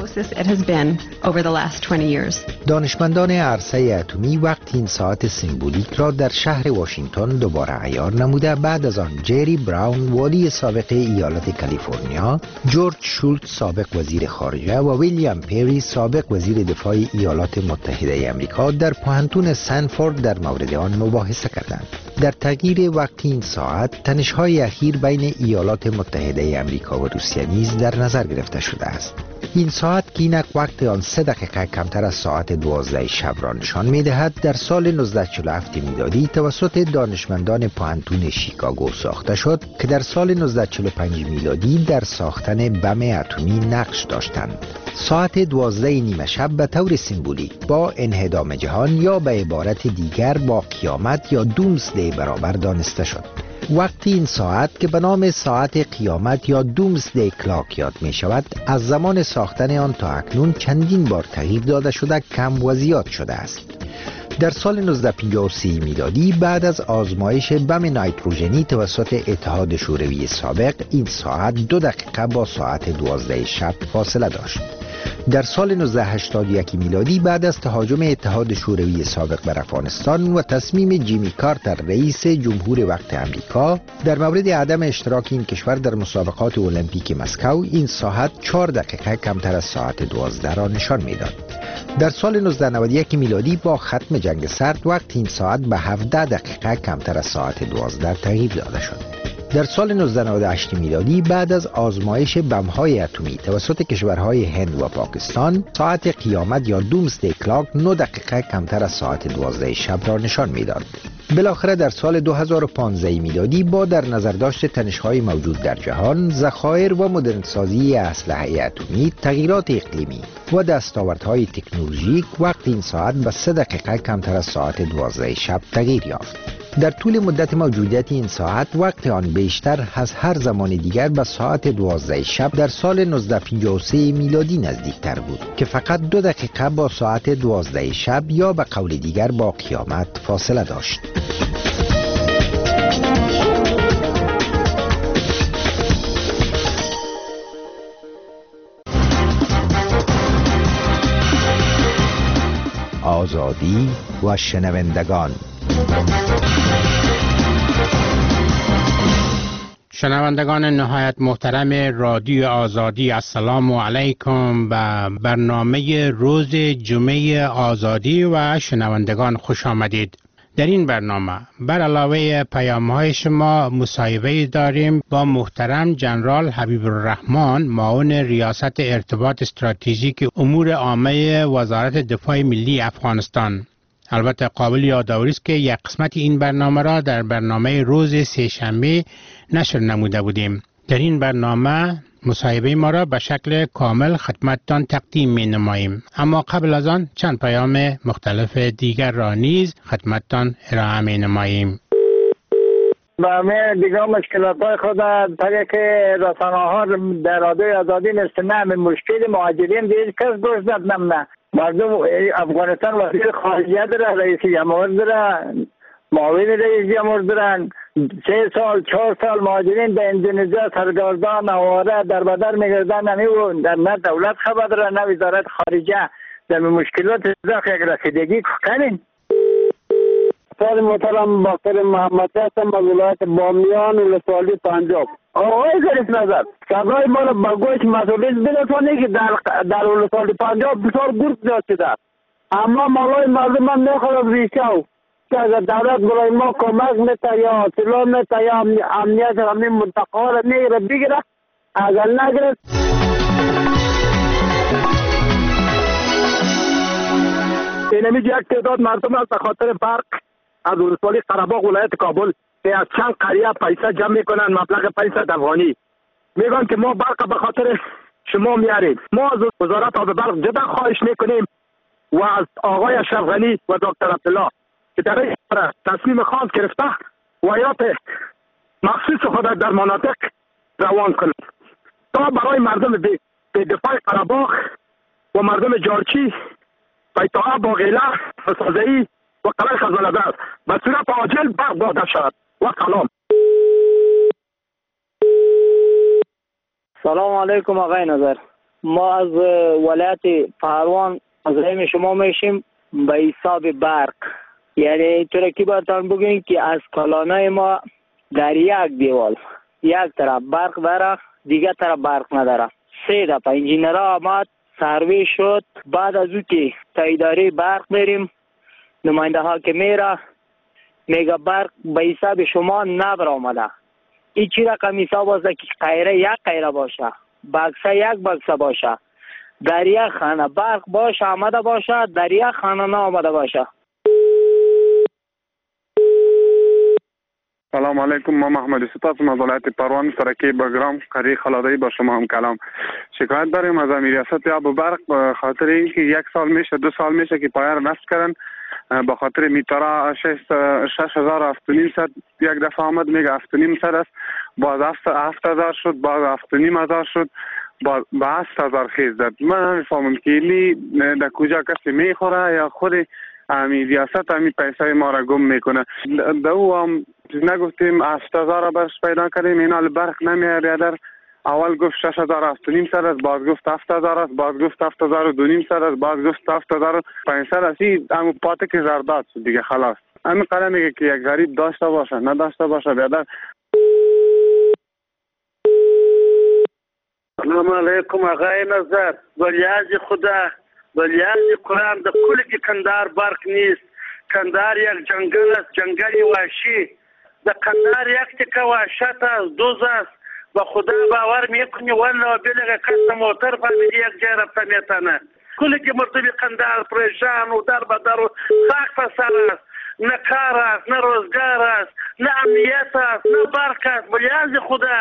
دانشمندان عرصه اتمی وقتی این ساعت سمبولیک را در شهر واشنگتن دوباره عیار نموده، بعد از آن جری براون والی سابق ایالت کالیفرنیا، جورج شولتز سابق وزیر خارجه و ویلیام پیری سابق وزیر دفاع ایالات متحده آمریکا در پوهنتون سنفورد در مورد آن مباحثه کردند. در تغییر وقت این ساعت، تنش‌های اخیر بین ایالات متحده آمریکا و روسیه نیز در نظر گرفته شده است. این ساعت که اینک وقت آن 3 دقیقه کمتر از ساعت 12 شب را نشان می‌دهد، در سال 1947 میلادی توسط دانشمندان پوهنتون شیکاگو ساخته شد که در سال 1945 میلادی در ساختن بم اتمی نقش داشتند. ساعت 12 نیمه شب به طور سمبولیک با انهدام جهان یا به عبارت دیگر با قیامت یا دومسدی برابر دانسته شد. وقتی این ساعت که به نام ساعت قیامت یا دومسدی کلاک یاد می شود، از زمان ساختن آن تا اکنون چندین بار تغییر داده شده، کم و زیاد شده است. در سال 1953 میلادی بعد از آزمایش بم نیتروژنی توسط اتحاد شوروی سابق، این ساعت 2 دقیقه با ساعت 12 شب فاصله داشت. در سال 1981 میلادی بعد از تهاجم اتحاد شوروی سابق بر افغانستان و تصمیم جیمی کارتر رئیس جمهور وقت امریکا در مورد عدم اشتراک این کشور در مسابقات المپیک مسکو، این ساعت 4 دقیقه کمتر از ساعت 12 را نشان میداد. در سال 1991 میلادی با ختم جنگ سرد وقت این ساعت به 17 دقیقه کمتر از ساعت 12 تغییر داده شد. در سال 1998 میلادی بعد از آزمایش بم‌های اتمی توسط کشورهای هند و پاکستان، ساعت قیامت یا دومسدی کلاک 9 دقیقه کمتر از ساعت 12 شب را نشان میداد. بالاخره در سال 2015 میلادی با در نظر داشت تنش‌های موجود در جهان، ذخایر و مدرنسازی اسلحه اتمی، تغییرات اقلیمی و دستاوردهای تکنولوژیک، وقت این ساعت به 3 دقیقه کمتر از ساعت 12 شب تغییر یافت. در طول مدت موجودیت این ساعت وقت آن بیشتر از هر زمان دیگر به ساعت 12 شب در سال 1953 میلادی نزدیکتر بود که فقط 2 دقیقه با ساعت 12 شب یا به قول دیگر با قیامت فاصله داشت. آزادی و شنوندگان. شنوندگان نهایت محترم رادیو آزادی، السلام علیکم. و برنامه روز جمعه آزادی و شنوندگان خوش آمدید. در این برنامه بر علاوه پیام‌های شما مصاحبه داریم با محترم جنرال حبیب الرحمن، معاون ریاست ارتباط استراتژیک امور عامه وزارت دفاع ملی افغانستان. البته قابل یادآوری است که یک قسمت این برنامه را در برنامه روز سه‌شنبه نشر نموده بودیم. در این برنامه مصاحبه ما را به شکل کامل خدمتتان تقدیم می نماییم، اما قبل از آن چند پیام مختلف دیگر را نیز خدمتتان ارائه می نماییم. و همه دیگه مشکلات خود طریق رسانه ها در رادیوی آزادی نستمع به مشکل مهاجرین دیگه کس گوش داد نمونه. مردم افغانستان وزیر خارجیه داره، رئیس جمهور داره، معاون رئیس جمهور دارن. 3 سال 4 سال مهاجرین در اندونزیا سرگردان آواره در بدر میگردن، نه دولت خبر داره نه وزارت خارجه. در مشکلات یک رسیدگی کنین. سال محترم باقر محمد هستم از ولایت بامیان ولسوالی پنجاب. آقای ظریف نظر صدای ما را به گوش مسئولیت برسانید که در ولسوالی پنجاب بسیار گرد زیاد شده، اما مالای مردم هم نخواهد ریشه که اگر دولت برای ما کمک میته یا اطلاع میته یا امنیت همین منطقه ها را میگیره بگیره، اگر نگیره اینمی یک تعداد مردم از خاطر برق از ولسوالی قره‌باغ ولایت کابل که از چند قریه پیسه جمع میکنن مبلغ 500 افغانی، میگن که ما برق به خاطر شما میاریم. ما از وزارت آب برق جدا خواهش میکنیم و از آقای اشرف غنی و دکتر عبدالله که در این تصمیم خاص گرفته ویات مخصوص خود در مناطق روان کنند تا برای مردم به دفاع قره‌باغ و مردم جارچی، بیتها، باقیله، سازه‌ای و قلعه خزانه‌دار به صورت عاجل برق داده شود. و سلام. سلام علیکم آقای نظر. ما از ولایت پهلوان از رحم شما میشیم به حساب برق. یعنی ترکی برتان بگوین که از کالانای ما در یک دیوال یک طرف برق داره، دیگه طرف برق نداره. 3 دفعه انجینرها آمد سروی شد. بعد از او که تا اداره برق بریم نماینده ها که میگه برق به حساب شما نبرآمده. این چی رقم حساب است که قیره یک قیره باشه، بکسه یک بکسه باشه، در یک خانه برق باشه آمده باشه، در یک خانه نه آمده باشه. سلام علیکم. ما محمد ستاسم از ولایت پروان سرکی بگرام قریه خلادایی با شما هم کلام. شکایت داریم از ریاست آب برق به خاطر اینکه 1 سال میشه 2 سال میشه که پایه را نصب کردن به خاطر میترا 6700 یک دفعه آمد میگه 7500 است، باز 7000 شد، باز 7500 شد، باز به 8000 خیز داد. من نمیفهمم که اینی در کجا کسی میخوره یا خود امی ریاست امی پیسه ما را گم میکنه. دو هم نگفتیم 8000 را برش پیدا کردیم، این حال برق نمیاره. در اول گفت 6700 است، باز گفت 7000 است، باز گفت 7200 است، باز گفت 7500 است. اما پاته که زرداد شد دیگه خلاص. همین قرار میگه که یک غریب داشته باشه نداشته باشه بیادر. سلام علیکم آقای نظر. ولیاز خدا ولیاز قرآن در کل که کندار برق نیست. کندار یک جنگل است، جنگلی وحشی. در کندار یک تکه وحشت است، دوز است. و خدا باور میکنی والله بلغ قسم موتر فهمیدی یک جای رفته میتنه. کلی که مرتبی قندار پریشان و در بدر و خاک پسر است. نه کار است، نه روزگار است، نه امنیت است، نه برق است. ولیاز خدا.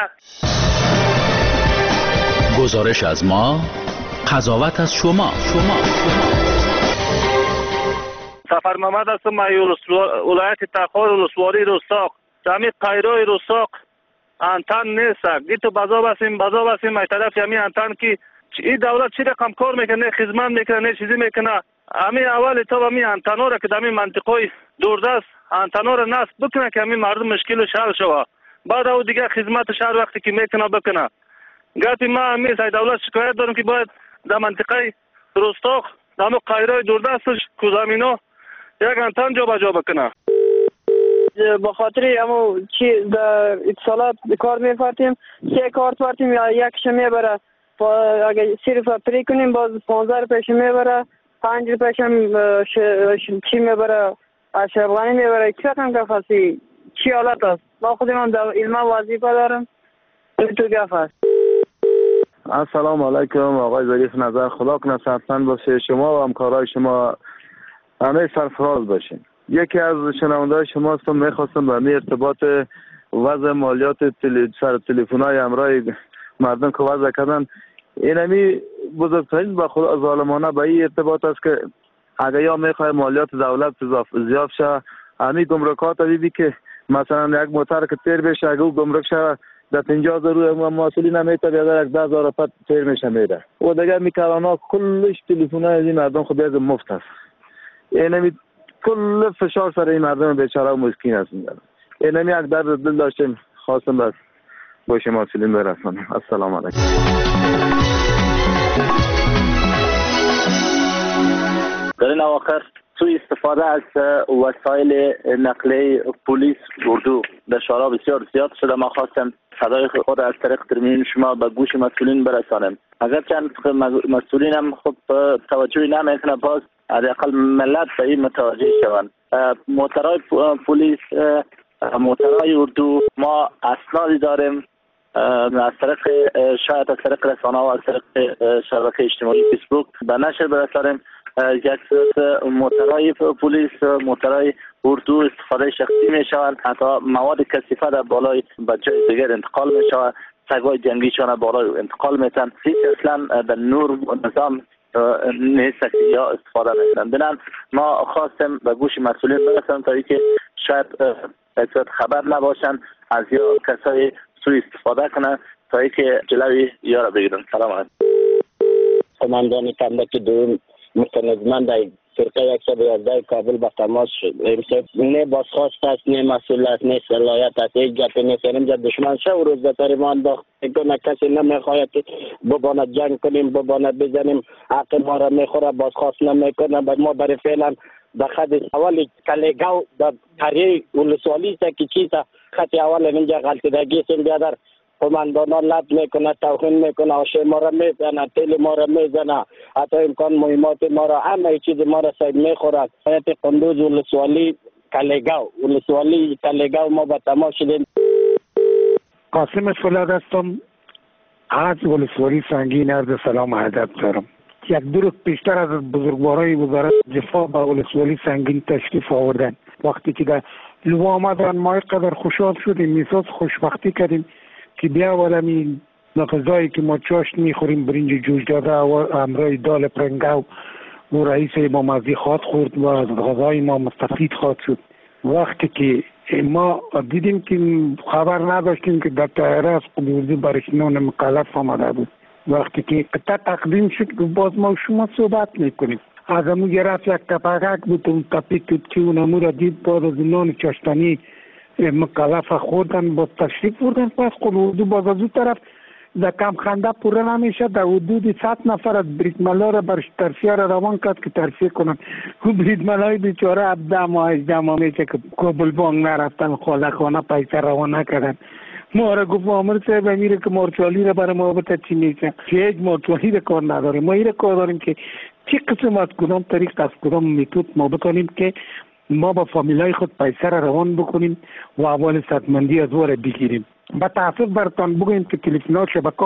گزارش از ما، قضاوت از شما. سفر محمد هستم. من ولایت تخار ولسوالی رستاق همین قیرای رستاق انتن نیست. گیتو بازا بسیم ای طرف همین انتن که این دولت چی رقم کار میکنه، خدمت میکنه، نه چیزی میکنه. همین اول تا همین انتنا را که در همین منطقه دوردست انتنا را نصب بکنه که همین مردم مشکل حل شوه. بعد او دیگه خدمت شهر وقتی که میکنه بکنه. گاتی ما همین دولت شکایت دارم که باید در منطقه رستاق در قیرای دوردستش کوزامینا یک انتن جابجا بکنه. با خاطر همو چی در اتصالات کار می‌فرتیم 3 کارت فرتیم یا یک شمه بره اگه صرف پری کنیم باز 15 پیش میبره 5 پیش هم چی میبره اشرفغانی میبره چه رقم گفتی چی حالت است. ما خودم در علم وظیفه دارم تو گفت است. السلام علیکم آقای ظریف نظر، خدا کنه صحتمند باشه، شما و همکارای شما همه سرفراز باشین. یکی از شنونده‌های شما هستم، میخواستم به همین ارتباط وضع مالیات سر تلفن‌های همراه مردم که وضع کردن، این همی بزرگترین به خود ظالمانه به این ارتباط است که اگر یا میخواه مالیات دولت زیاد شه، همین گمرکات دیدی که مثلا یک موتر که تیر بشه اگر او گمرک شه در 50,000 روی مسئولی نمیته بیادر 10,000 پت تیر میشه میره و دیگر میکرانا کلش تلفن‌های از این مردم خود از مفت است. این همی کل فشار سر این مردم بیچاره و مسکین است. این همی یک درد دل داشتیم، خواستم بس با شما سلیم برسانم. السلام علیکم. در این اواخر سوء استفاده از وسایل نقلیه پلیس اردو در شورا بسیار زیاد شده. ما خواستم صدای خود از طریق ترمیم شما به گوش مسئولین برسانم. اگرچند مسئولین هم خب توجهی نمیکنه، باز حداقل ملت به این متوجه شوند. موترهای پلیس، موترهای اردو ما اسنادی داریم از طریق شاید از طریق رسانه و از طریق شبکه اجتماعی فیسبوک به نشر برسانیم. یک صورت موترهای پلیس، موترهای اردو استفاده شخصی می شوند، حتی مواد کثیفه در بالای به جای دیگر انتقال می شود، سگای جنگیشان بالای انتقال میتن. هیچ اصلا در نور نظام نیست که یا استفاده میکنن. بنابراین ما خواستیم به گوش مسئولین برسانیم تا اینکه شاید خبر نباشن از یا کسای سوء استفاده کنن تا اینکه جلوی یا را بگیرن. سلام علیکم. قماندان کندک دوم مستندمند فرقه 111 کابل به تماس شد. نه بازخواست است، نه مسئول است، نه صلاحیت است، هیچ گپی نیست. اینجا دشمن شه و روز بتر ما انداخت کنه، کسی نمیخواهد بباند جنگ کنیم، بباند بزنیم، حق ما را میخوره، بازخواست نمیکنه. بعد ما برای فعلا به خط اول کلیگاو در قریه ولسوالی است که چیزا خط اول اینجا غلطیدگی سیم بیادر قماندانان لط میکنه، توهین میکنه، آشه ما را میزنه، تیل ما را میزنه، حتی امکان مهمات ما را، همه چیز ما را سید میخورد. حیات قندوز ولسوالی کلیگاو ما به تماس شدیم. قاسم فولاد هستم از ولسوالی سنگین. عرض سلام و ادب دارم. یک دو روز پیشتر از بزرگوارای وزارت دفاع به ولسوالی سنگین تشریف آوردن. وقتی که در لوا آمدن ما قدر خوشحال شدیم، میساز خوشبختی کردیم که بیا ولمی غذایی که ما چاشت میخوریم، برنج جوش داده و همراه دال پرنگاو و رئیس امام ازی خواد خورد و از غذای ما مستفید خواد شد. وقتی که ما دیدیم که خبر نداشتیم که در طیاره از قدوزی برشنان مکلف آمده بود. وقتی که قطعه تقدیم شد باز ما شما صحبت میکنیم، از امو گرفت یک تپاقک بود اون تپی کد که اون امو را دید باز از نان چاشتنی مکلف خوردن، باز تشریف بردن پس قدوزی باز از اون طرف در کم خنده پوره نمیشه. در حدود 100 نفر از بریدملا را بر ترفیه را روان کرد که ترفیه کنن. او بریدملای بیچاره 17 ماه 18 ماه میشه که کابل بانک نرفتن، خاله خانه پیسه روان نکردن. ما را گفت عامر صاحب میره که مارچالی را برای ما بتا چی میشه، که هیچ مارچالی را کار نداریم. ما این کار داریم که چی قسم از کدام طریق از کدام میتود ما بکنیم که ما با فامیلای خود پیسه را روان بکنیم و اول صدمندی از واره بگیریم. با تاسف برتان بگویم که تلفن‌ها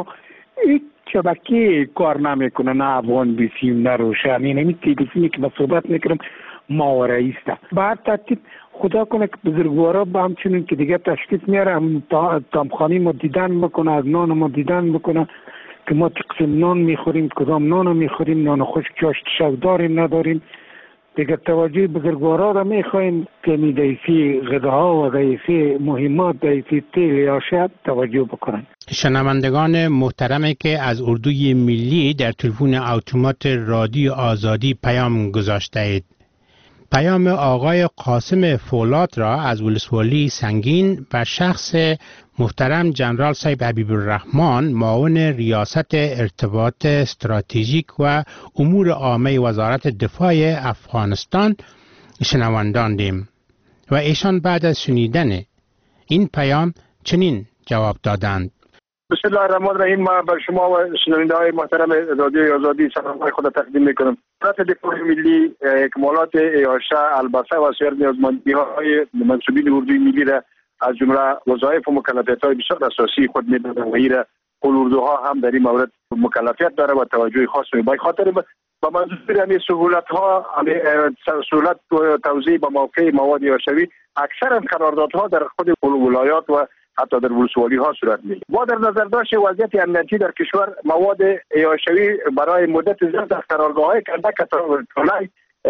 شبکه کار نمیکنه، نه افغان بیسیم نه روشن. این تلفنی که با صحبت میکنم ماوره ایسته. بعد تاکید خدا کنه که بزرگوارا با همچنین که دیگه تشکیف میاره تامخانی ما دیدن بکنه، از نان ما دیدن بکنه که ما چه قسم نان میخوریم، کدام نان میخوریم، نان خوش چاشت شو داریم نداریم. دیگه توجه بزرگوارا را میخوایم که دیسی غذاها و دیسی مهمات دیسی تیل یا شب توجه بکنن. شنوندگان محترمی که از اردوی ملی در تلفن اتومات رادیو آزادی پیام گذاشته اید. پیام آقای قاسم فولاد را از ولسوالی سنگین و شخص محترم جنرال صاحب حبیب الرحمن معاون ریاست ارتباط استراتژیک و امور عامه وزارت دفاع افغانستان شنوانداندیم و ایشان بعد از شنیدن این پیام چنین جواب دادند: بسم الله الرحمن الرحیم. ما بر شما و شنونده‌های محترم رادیوی آزادی سلام‌های خود تقدیم می‌کنم. وزارت دفاع ملی اکمالات ایاشه البته و سایر نیازمندی‌های منصوبین اردوی ملی را از جمله وظایف و مکلفیت‌های بسیار اساسی خود می‌داند و این اردوها هم در این مورد مکلفیت داره و توجه خاص می‌باید. خاطر با منظور همین سهولت‌ها، سهولت توزیع به موقع مواد ایاشوی، اکثر قراردادها در خود ولایات و حتی در ولسوالی ها صورت میگیرد. با در نظر داشت وضعیت امنیتی در کشور، مواد ایاشوی برای مدت زیاد در قرارگاه‌های کندک طلای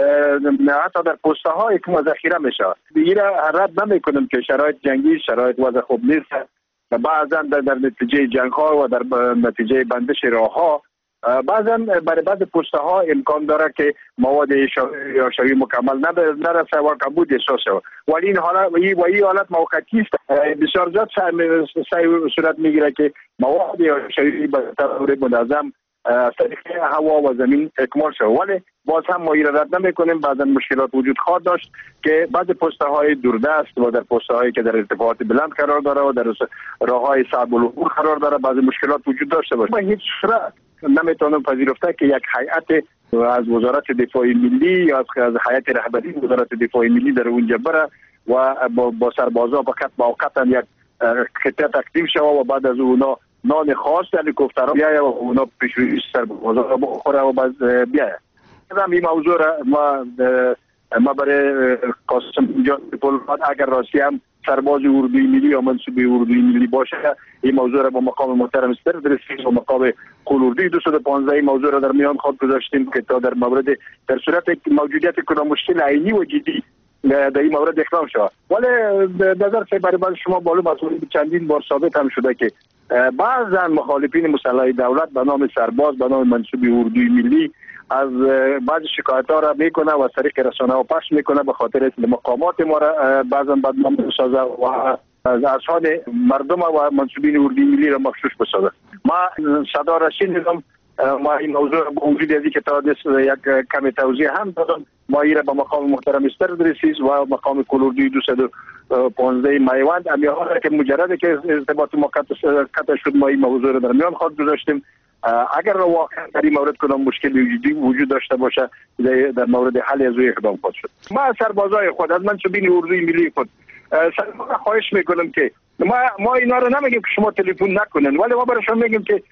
حتی در پسته ها ذخیره میشه. دیگه رد نمیکنم که شرایط جنگی، شرایط وضع خوب نیست. بعضا در نتیجه جنگ ها و در نتیجه بندش راه ها بعضا برای بعض پسته ها امکان داره که مواد ایاشوی مکمل نرسه و کمبود احساس شود. ولی این حالت موقتی است. بسیار زیاد صورت میگیره که مواد ایاشوی به طور منظم از طریق هوا و زمین اکمال شود. ولی باز هم ما رد نمیکنیم. بعضا مشکلات وجود خواهد داشت که بعض پسته های دوردست و در پسته هایی که در ارتفاعات بلند قرار داره و در راه های صعب العبور قرار داره بعض مشکلات وجود داشته باشه. هیچ صورت نمیتونم پذیرفته که یک هیئت از وزارت دفاع ملی یا از هیئت رهبری وزارت دفاع ملی در اونجا بره و با سربازا فقط موقتا یک خطه تقدیم شود و بعد از اونا نان خاص هلیکوپترها بیاید و اونا پیشروی سربازا را بخوره و بعد بیاید. این موضوع را ما برای قاسم جان فولاد اگر راستی هم سرباز اردوی ملی یا منصوب اردوی ملی باشه، این موضوع را با مقام محترم سپرد رسید و مقام قلوردی 215 این موضوع را در میان خود گذاشتیم که تا در مورد در صورت موجودیت کدام مشکل عینی و جدی در این مورد اقدام شود. ولی نظر برای شما معلوم است چندین بار ثابت هم شده که بعضا مخالفین مسلح دولت به نام سرباز به نام منصوب اردوی ملی از بعض شکایت ها را میکنه و از طریق رسانه ها پخش میکنه به خاطر مقامات ما را بعضا بدنام بسازه و از اذهان مردم و منصوبین اردوی ملی را مغشوش بسازه. ما صدا را شنیدم. ما این موضوع با وجود از اینکه تا یک کمی توضیح هم دادم، ما این را به مقام محترم استرد رسید و مقام کلوردی 215 میوند امیال که مجرد که ارتباط ما قطع شد ما این موضوع را در میان خود گذاشتیم. اگر واقعا در این مورد کدام مشکلی وجود داشته باشه در مورد حل از اقدام خود شد. ما سربازای خود از منصوبین اردوی ملی خود خواهش میکنم که ما اینا رو نمیگیم که شما تلفن نکنن، ولی ما براشون میگیم که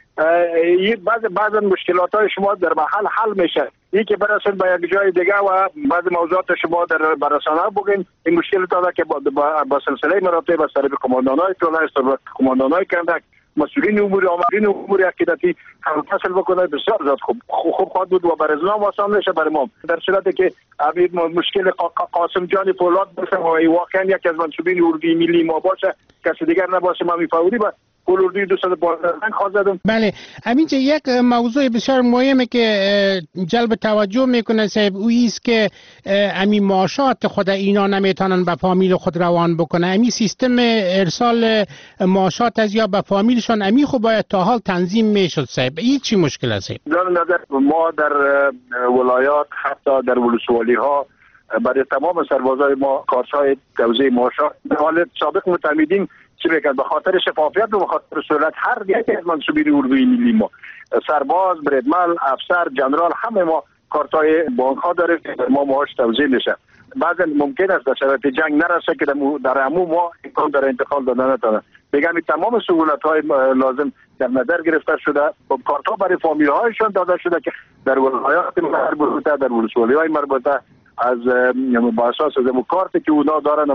بعضا مشکلات های شما در محل حل میشه. این که برسون به یک جای دیگه و بعض موضوعات شما در برسانه بگین این مشکلات ها که با سلسله مراتب با طرف کماندانای طلای کماندانای کندک مسئولین امور عاملین امور عقیدتی هم فصل بکنه بسیار زیاد خوب خواهد بود و برای ازنا آسان میشه برای ما. در صورتی که مشکل قاسم جان فولاد باشه و واقعا یکی از منصوبین اردوی ملی ما باشه کسی دیگر نباشه ما میفوری با اردوی 215 خواهد زدم. بله همینجا یک موضوع بسیار مهمه که جلب توجه میکنه صاحب اویست که امی معاشات خود اینا نمیتونن به فامیل خود روان بکنه. امی سیستم ارسال معاشات از یا به فامیلشان امی خود باید تا حال تنظیم میشد صاحب. این چی مشکل است؟ در نظر ما در ولایات حتی در ولسوالی ها برای تمام سربازای ما کارهای توزیع معاشات در حال سابق متعمدین چی بگن به خاطر شفافیت و به خاطر سهولت هر یک از منصوبین اردوی ملی ما سرباز، بریدمل، افسر، جنرال همه ما کارتای بانک ها داره که ما معاش توزیع میشه. بعضا ممکن است در شرایط جنگ نرسه که در عموم ما امکان داره انتقال دادن نتونه. بگم تمام سهولت های لازم در نظر گرفته شده. کارت ها برای فامیل هایشون داده شده که در ولایات مربوطه در ولسوالی های مربوطه از با اساس از کارتی که اونا دارن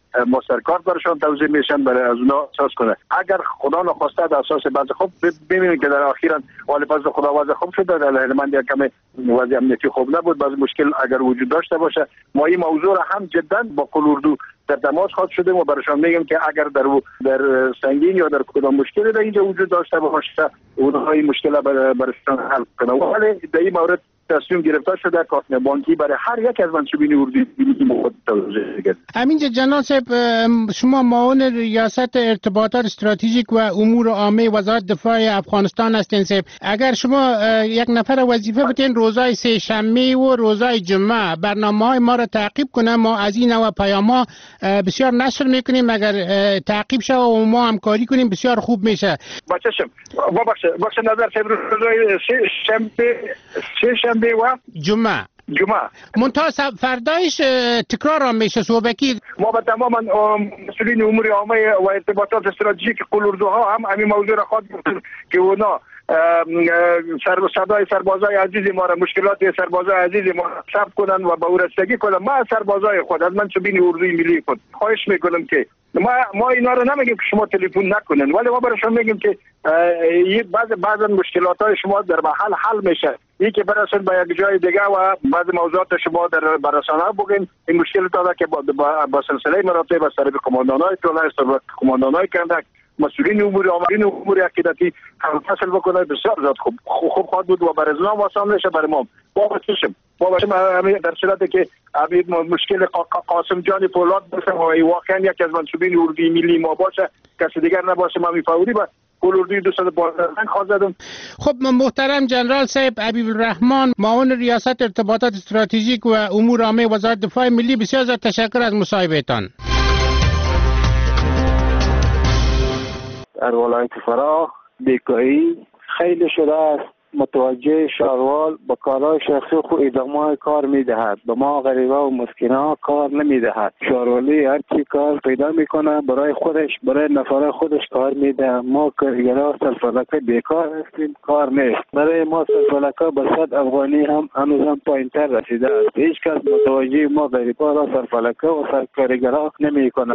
مسترکارت برشان توضیح میشن برای از اونا احساس کنه. اگر خدا نخواسته در اساس بعض خوب ببینید که در اخیراً ولی بعض خدا وضع خوب شده، در هلمند یک کم وضع امنیتی خوب نبود، بعض مشکل اگر وجود داشته باشه ما این موضوع را هم جدا با کلوردو در تماس خواهد شدیم و برشان میگم که اگر در سنگین یا در کدام مشکلی در اینجا وجود داشته باشه اونها این مشکل برشان حل کنه. ولی در این مورد تصمیم گرفته شده کارت بانکی برای هر یک از منصوبین اردوی خود توضیح بده. همینجا جناب صاحب، شما معاون ریاست ارتباطات استراتژیک و امور عامه وزارت دفاع افغانستان هستین صاحب. اگر شما یک نفر وظیفه بتین روزای سه شنبه و روزای جمعه برنامه‌های ما را تعقیب کنه، ما از این نوع پیام‌ها بسیار نشر میکنیم، اگر تعقیب شه و ما همکاری کنیم بسیار خوب میشه. بچه‌شم بخش نظر صاحب روزای سه شنبه و جمعه منتها فردایش تکرار هم میشه صوبکی. ما به تمام مسئولین امور عامه و ارتباطات استراتژیک قلوردوها هم همین موضوع را خواهد گفتن که اونا صدای سربازای عزیز ما را، مشکلات سربازای عزیز ما را ثبت کنن و به او رسیدگی کنن. ما از سربازای خود، از منصوبین اردوی ملی خود خواهش میکنم که ما اینا رو نمیگیم که شما تلفن نکنن، ولی ما براشون میگیم که بعضا مشکلات های شما در محل حل میشه. این که برسن به یک جای دیگه و بعض موضوعات شما در برسانه بگین، این مشکلات که با سلسله مراتب با طرف کماندانای طلایه، کماندانای کندک، مسئولین امور عامه، امور عقیدتی هم فصل بکنه بسیار زیاد خوب خواهد بود و برای ازنا آسان میشه برای ما. بابتشم همین در صورتی که مشکل قاسم جان پولاد باشه و واقعا یک از منصوبین اردوی ملی ما باشه، کسی دیگر نباشه، ما میفوری با اردوی 212 خواهد زدم. خب محترم جنرال صاحب حبیب الرحمن، معاون ریاست ارتباطات استراتژیک و امور عامه وزارت دفاع ملی، بسیار زیاد تشکر از مصاحبهتان. در ولایت فراه بیکاری خیلی شده است. متوجه شهروال با کارهای شخصی خود ادامه کار میدهد، به ما غریبه و مسکینه ها کار نمیدهد. شهروالی هر چی کار پیدا میکنه برای خودش، برای نفر خودش کار میده. ما کارگرها سرفلکه بیکار هستیم، کار نیست. برای ما سرفلکه به 100 افغانی هم هنوز هم پایینتر رسیده است. هیچ کس متوجه ما غریبه را سرفلکه و کارگرها نمی کند.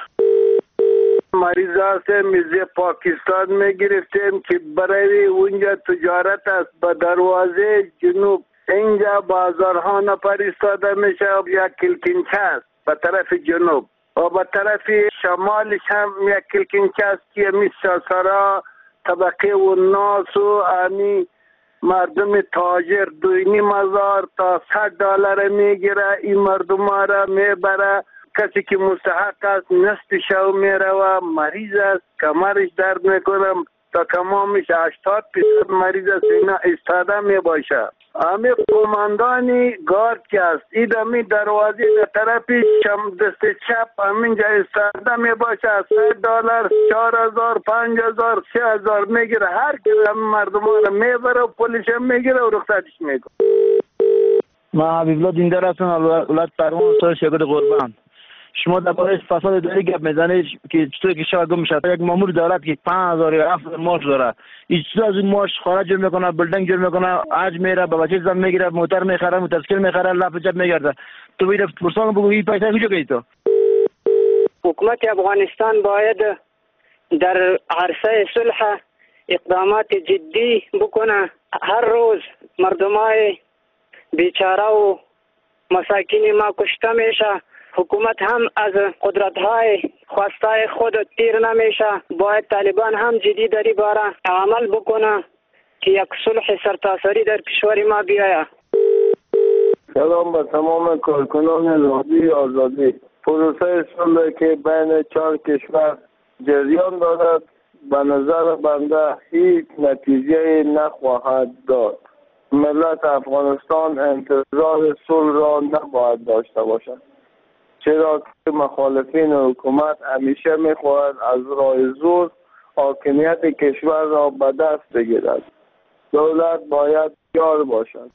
مریض هستیم از پاکستان میگرفتیم که برای اونجا تجارت است. به دروازه جنوب اینجا بازارها نفر ایستاده میشه، یک کلکنچه است به طرف جنوب و به طرف شمالش هم یک کلکنچه است که مثل سرا طبقه و ناس و آنی مردم تاجر 2,500 تا $100 میگیره. این مردم ها را میبره، کسی که مستحق است نصف شو میره و مریض است، کمرش درد میکنه تا کمامش 80% مریض است، اینا استاده میباشه. همه قماندانی گارد که است ایدامی دروازه در طرف دست چپ همینجا استاده میباشه، $100 $4,000 $5,000 $3,000 میگیره. هر کی مردم رو میبره و پلیس میگیره و رخصتش میکنه. ما حبیب الله دیندار هستم، ولایت فرمان، استاد شاگرد قربان. شما درباره فساد اداری گپ میزنید که چطور که شاه گم میشه. یک مامور دولت که 5,000 یا 7,000 معاش داره، این چطور از این معاش خارج میکنه، بلدنگ جور میکنه، حج میره، به بچه زن میگیره، موتر میخره، موتورسیکل میخره، لف جب میگرده. تو بیره پرسان بگو این پیسه کجا گیری تو؟ حکومت افغانستان باید در عرصه صلح اقدامات جدی بکنه. هر روز مردمای بیچاره و مساکین ما کشته میشه. حکومت هم از قدرت‌های خواستای خود تیر نمیشه. باید طالبان هم جدی در این باره عمل بکنه که یک صلح سرتاسری در کشور ما بیاید. سلام به تمام کارکنان رادیوی آزادی. پروسه صلح که بین 4 کشور جریان دارد به نظر بنده هیچ نتیجه نخواهد داد. ملت افغانستان انتظار صلح را نباید داشته باشد، چرا که مخالفین حکومت همیشه میخواهد از راه زور حاکمیت کشور را به دست بگیرد. دولت باید یار باشد.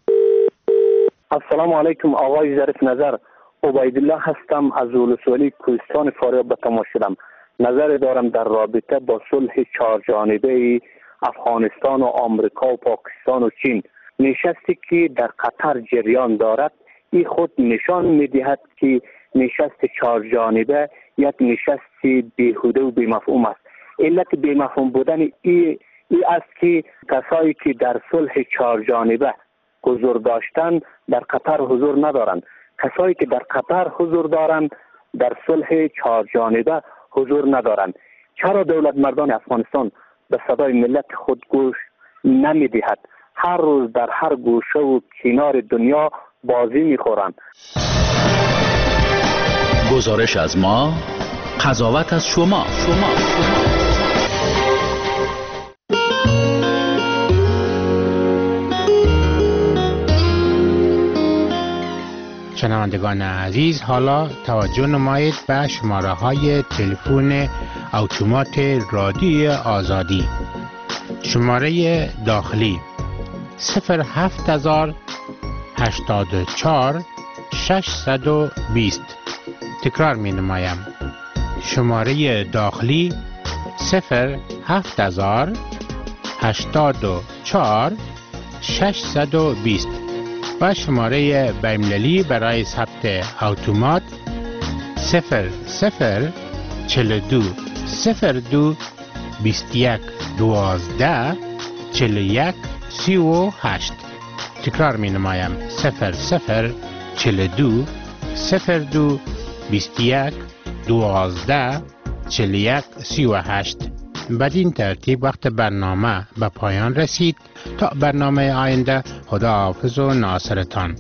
السلام علیکم آقای ظریف نظر، عبیدالله هستم از ولسوالی کوهستان فاریاب به تماس شدم. نظر دارم در رابطه با صلح 4 جانبه افغانستان و آمریکا و پاکستان و چین. نشستی که در قطر جریان دارد، این خود نشان می‌دهد که نشست 4 جانبه یک نشست بیهوده و بی‌مفهوم است. علت بی‌مفهوم بودن ای است که کسایی که در صلح 4 جانبه حضور داشتن در قطر حضور ندارند. کسایی که در قطر حضور دارند در صلح 4 جانبه حضور ندارند. چرا دولت مردان افغانستان به صدای ملت خود گوش نمی‌دهد؟ هر روز در هر گوشه و کنار دنیا بازی می‌خورند. گزارش از ما، قضاوت از شما. شنوندگان عزیز، حالا توجه نمایید به شماره های تلفن اتومات رادیوی آزادی. شماره داخلی 07084 620. تکرار می نمایم. شماره داخلی 07084 620 و شماره بین‌المللی برای ثبت اتومات 0042 02 21 12 41 38. تکرار می نمایم. 0042 02 21 12 41 38. بدین ترتیب وقت برنامه به پایان رسید. تا برنامه آینده، خداحافظ و ناصرتان.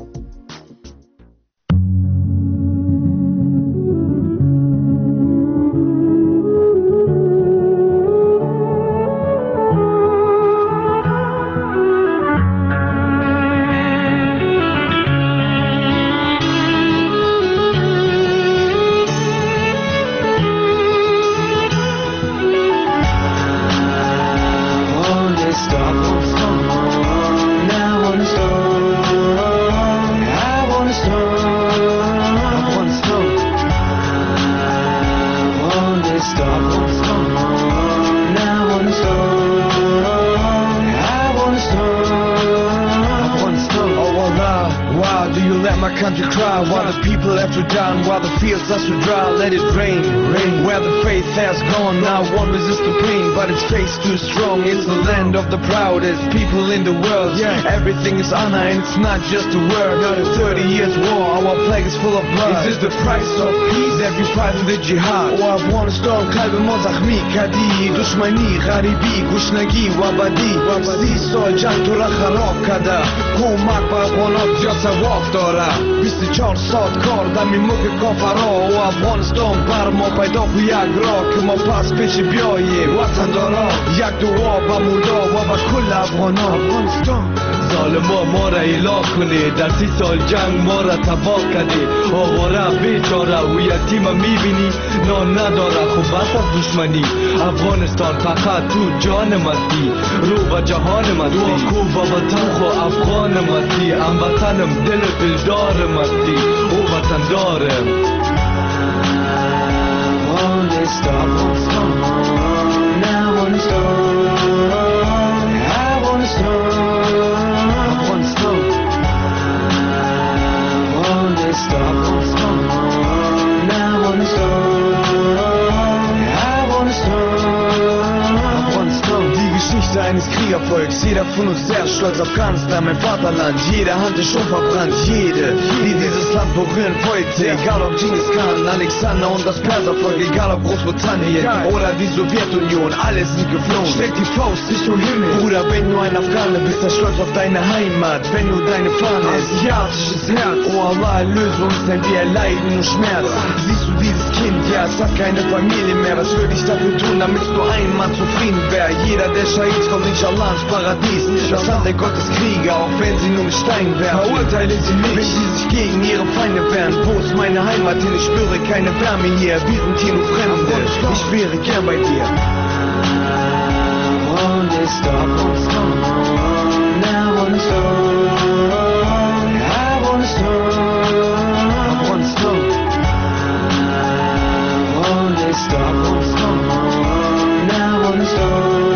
Country cry while the people have to drown, while the fields are so dry, let it rain. Where the faith has gone, now one resists the pain, but its faith's too strong. It's the land of the proudest people in the world. Everything is honor and it's not just a word. 30 years war, our flag is full of blood. Is this the price of peace that we fight in the jihad? O Afghanistan qalb ma zakhmi kadi, dushmani, gharibi, gushnagi wa badi. 30 سال جنگ تو را خراب کرده، کمک به افغانات جا ثواب داره. 24 ساعت کار دمی مک کافرها و افغانستان بر ما پیدا کو یک راه که ما پس پیش بیاییم وطن دارا. یک دعا به مردا و به کل افغانا. افغانستان ظالما ما را اله کنی، در 30 سال جنگ ما را تباه کردی. آواره بیچاره و یتیم میبینی نان نداره، خب بس از دشمنی. افغانستان فقط تو جان مستی، رو به جهان مستی. دعا کو با وطن خو افغان مستی، ام وطنم دل دلدار مستی، او وطن دارم. Afghanistan, eines Kriegervolks, jeder von uns sehr stolz auf Afghanistan, mein Vaterland. Jede Hand ist schon verbrannt, jede, die dieses Land berühren heute. Egal ob Genghis Khan, Alexander und das Perservolk, egal ob Großbritannien oder die Sowjetunion, alle sind geflohen. Steck die Faust Richtung Himmel, Bruder, wenn du ein Afghane bist, sei stolz auf deine Heimat. Wenn du deine Fahne ist, asiatisches Herz. Oh Allah, erlöse uns, denn wir erleiden nur Schmerz. Siehst du dieses Kind, ja, es hat keine Familie mehr. Was würde ich dafür tun, damit du einmal zufrieden wär? Jeder, der Shahid kommt inshallah ins Paradies. Das Land der Gotteskrieger, auch wenn sie nur mit Steinen werfen. Verurteile sie nicht, wenn sie sich gegen ihre Feinde wehren. Wo ist meine Heimat hin? Ich spüre keine Wärme hier. Wir sind hier nur Fremde. Ich wäre gern bei dir.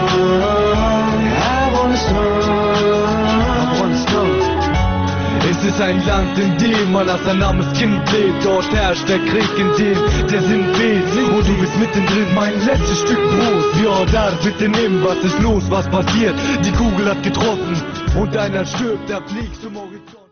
Es ist ist ein Land, in dem man als ein armes Kind lebt. Dort herrscht der Krieg, in dem der Sinn fehlt. Und du bist mittendrin, mein letztes Stück Brot. Ja, da bitte nimm, was ist los, was passiert? Die Kugel hat getroffen und einer stirbt, der fliegt zum Horizont.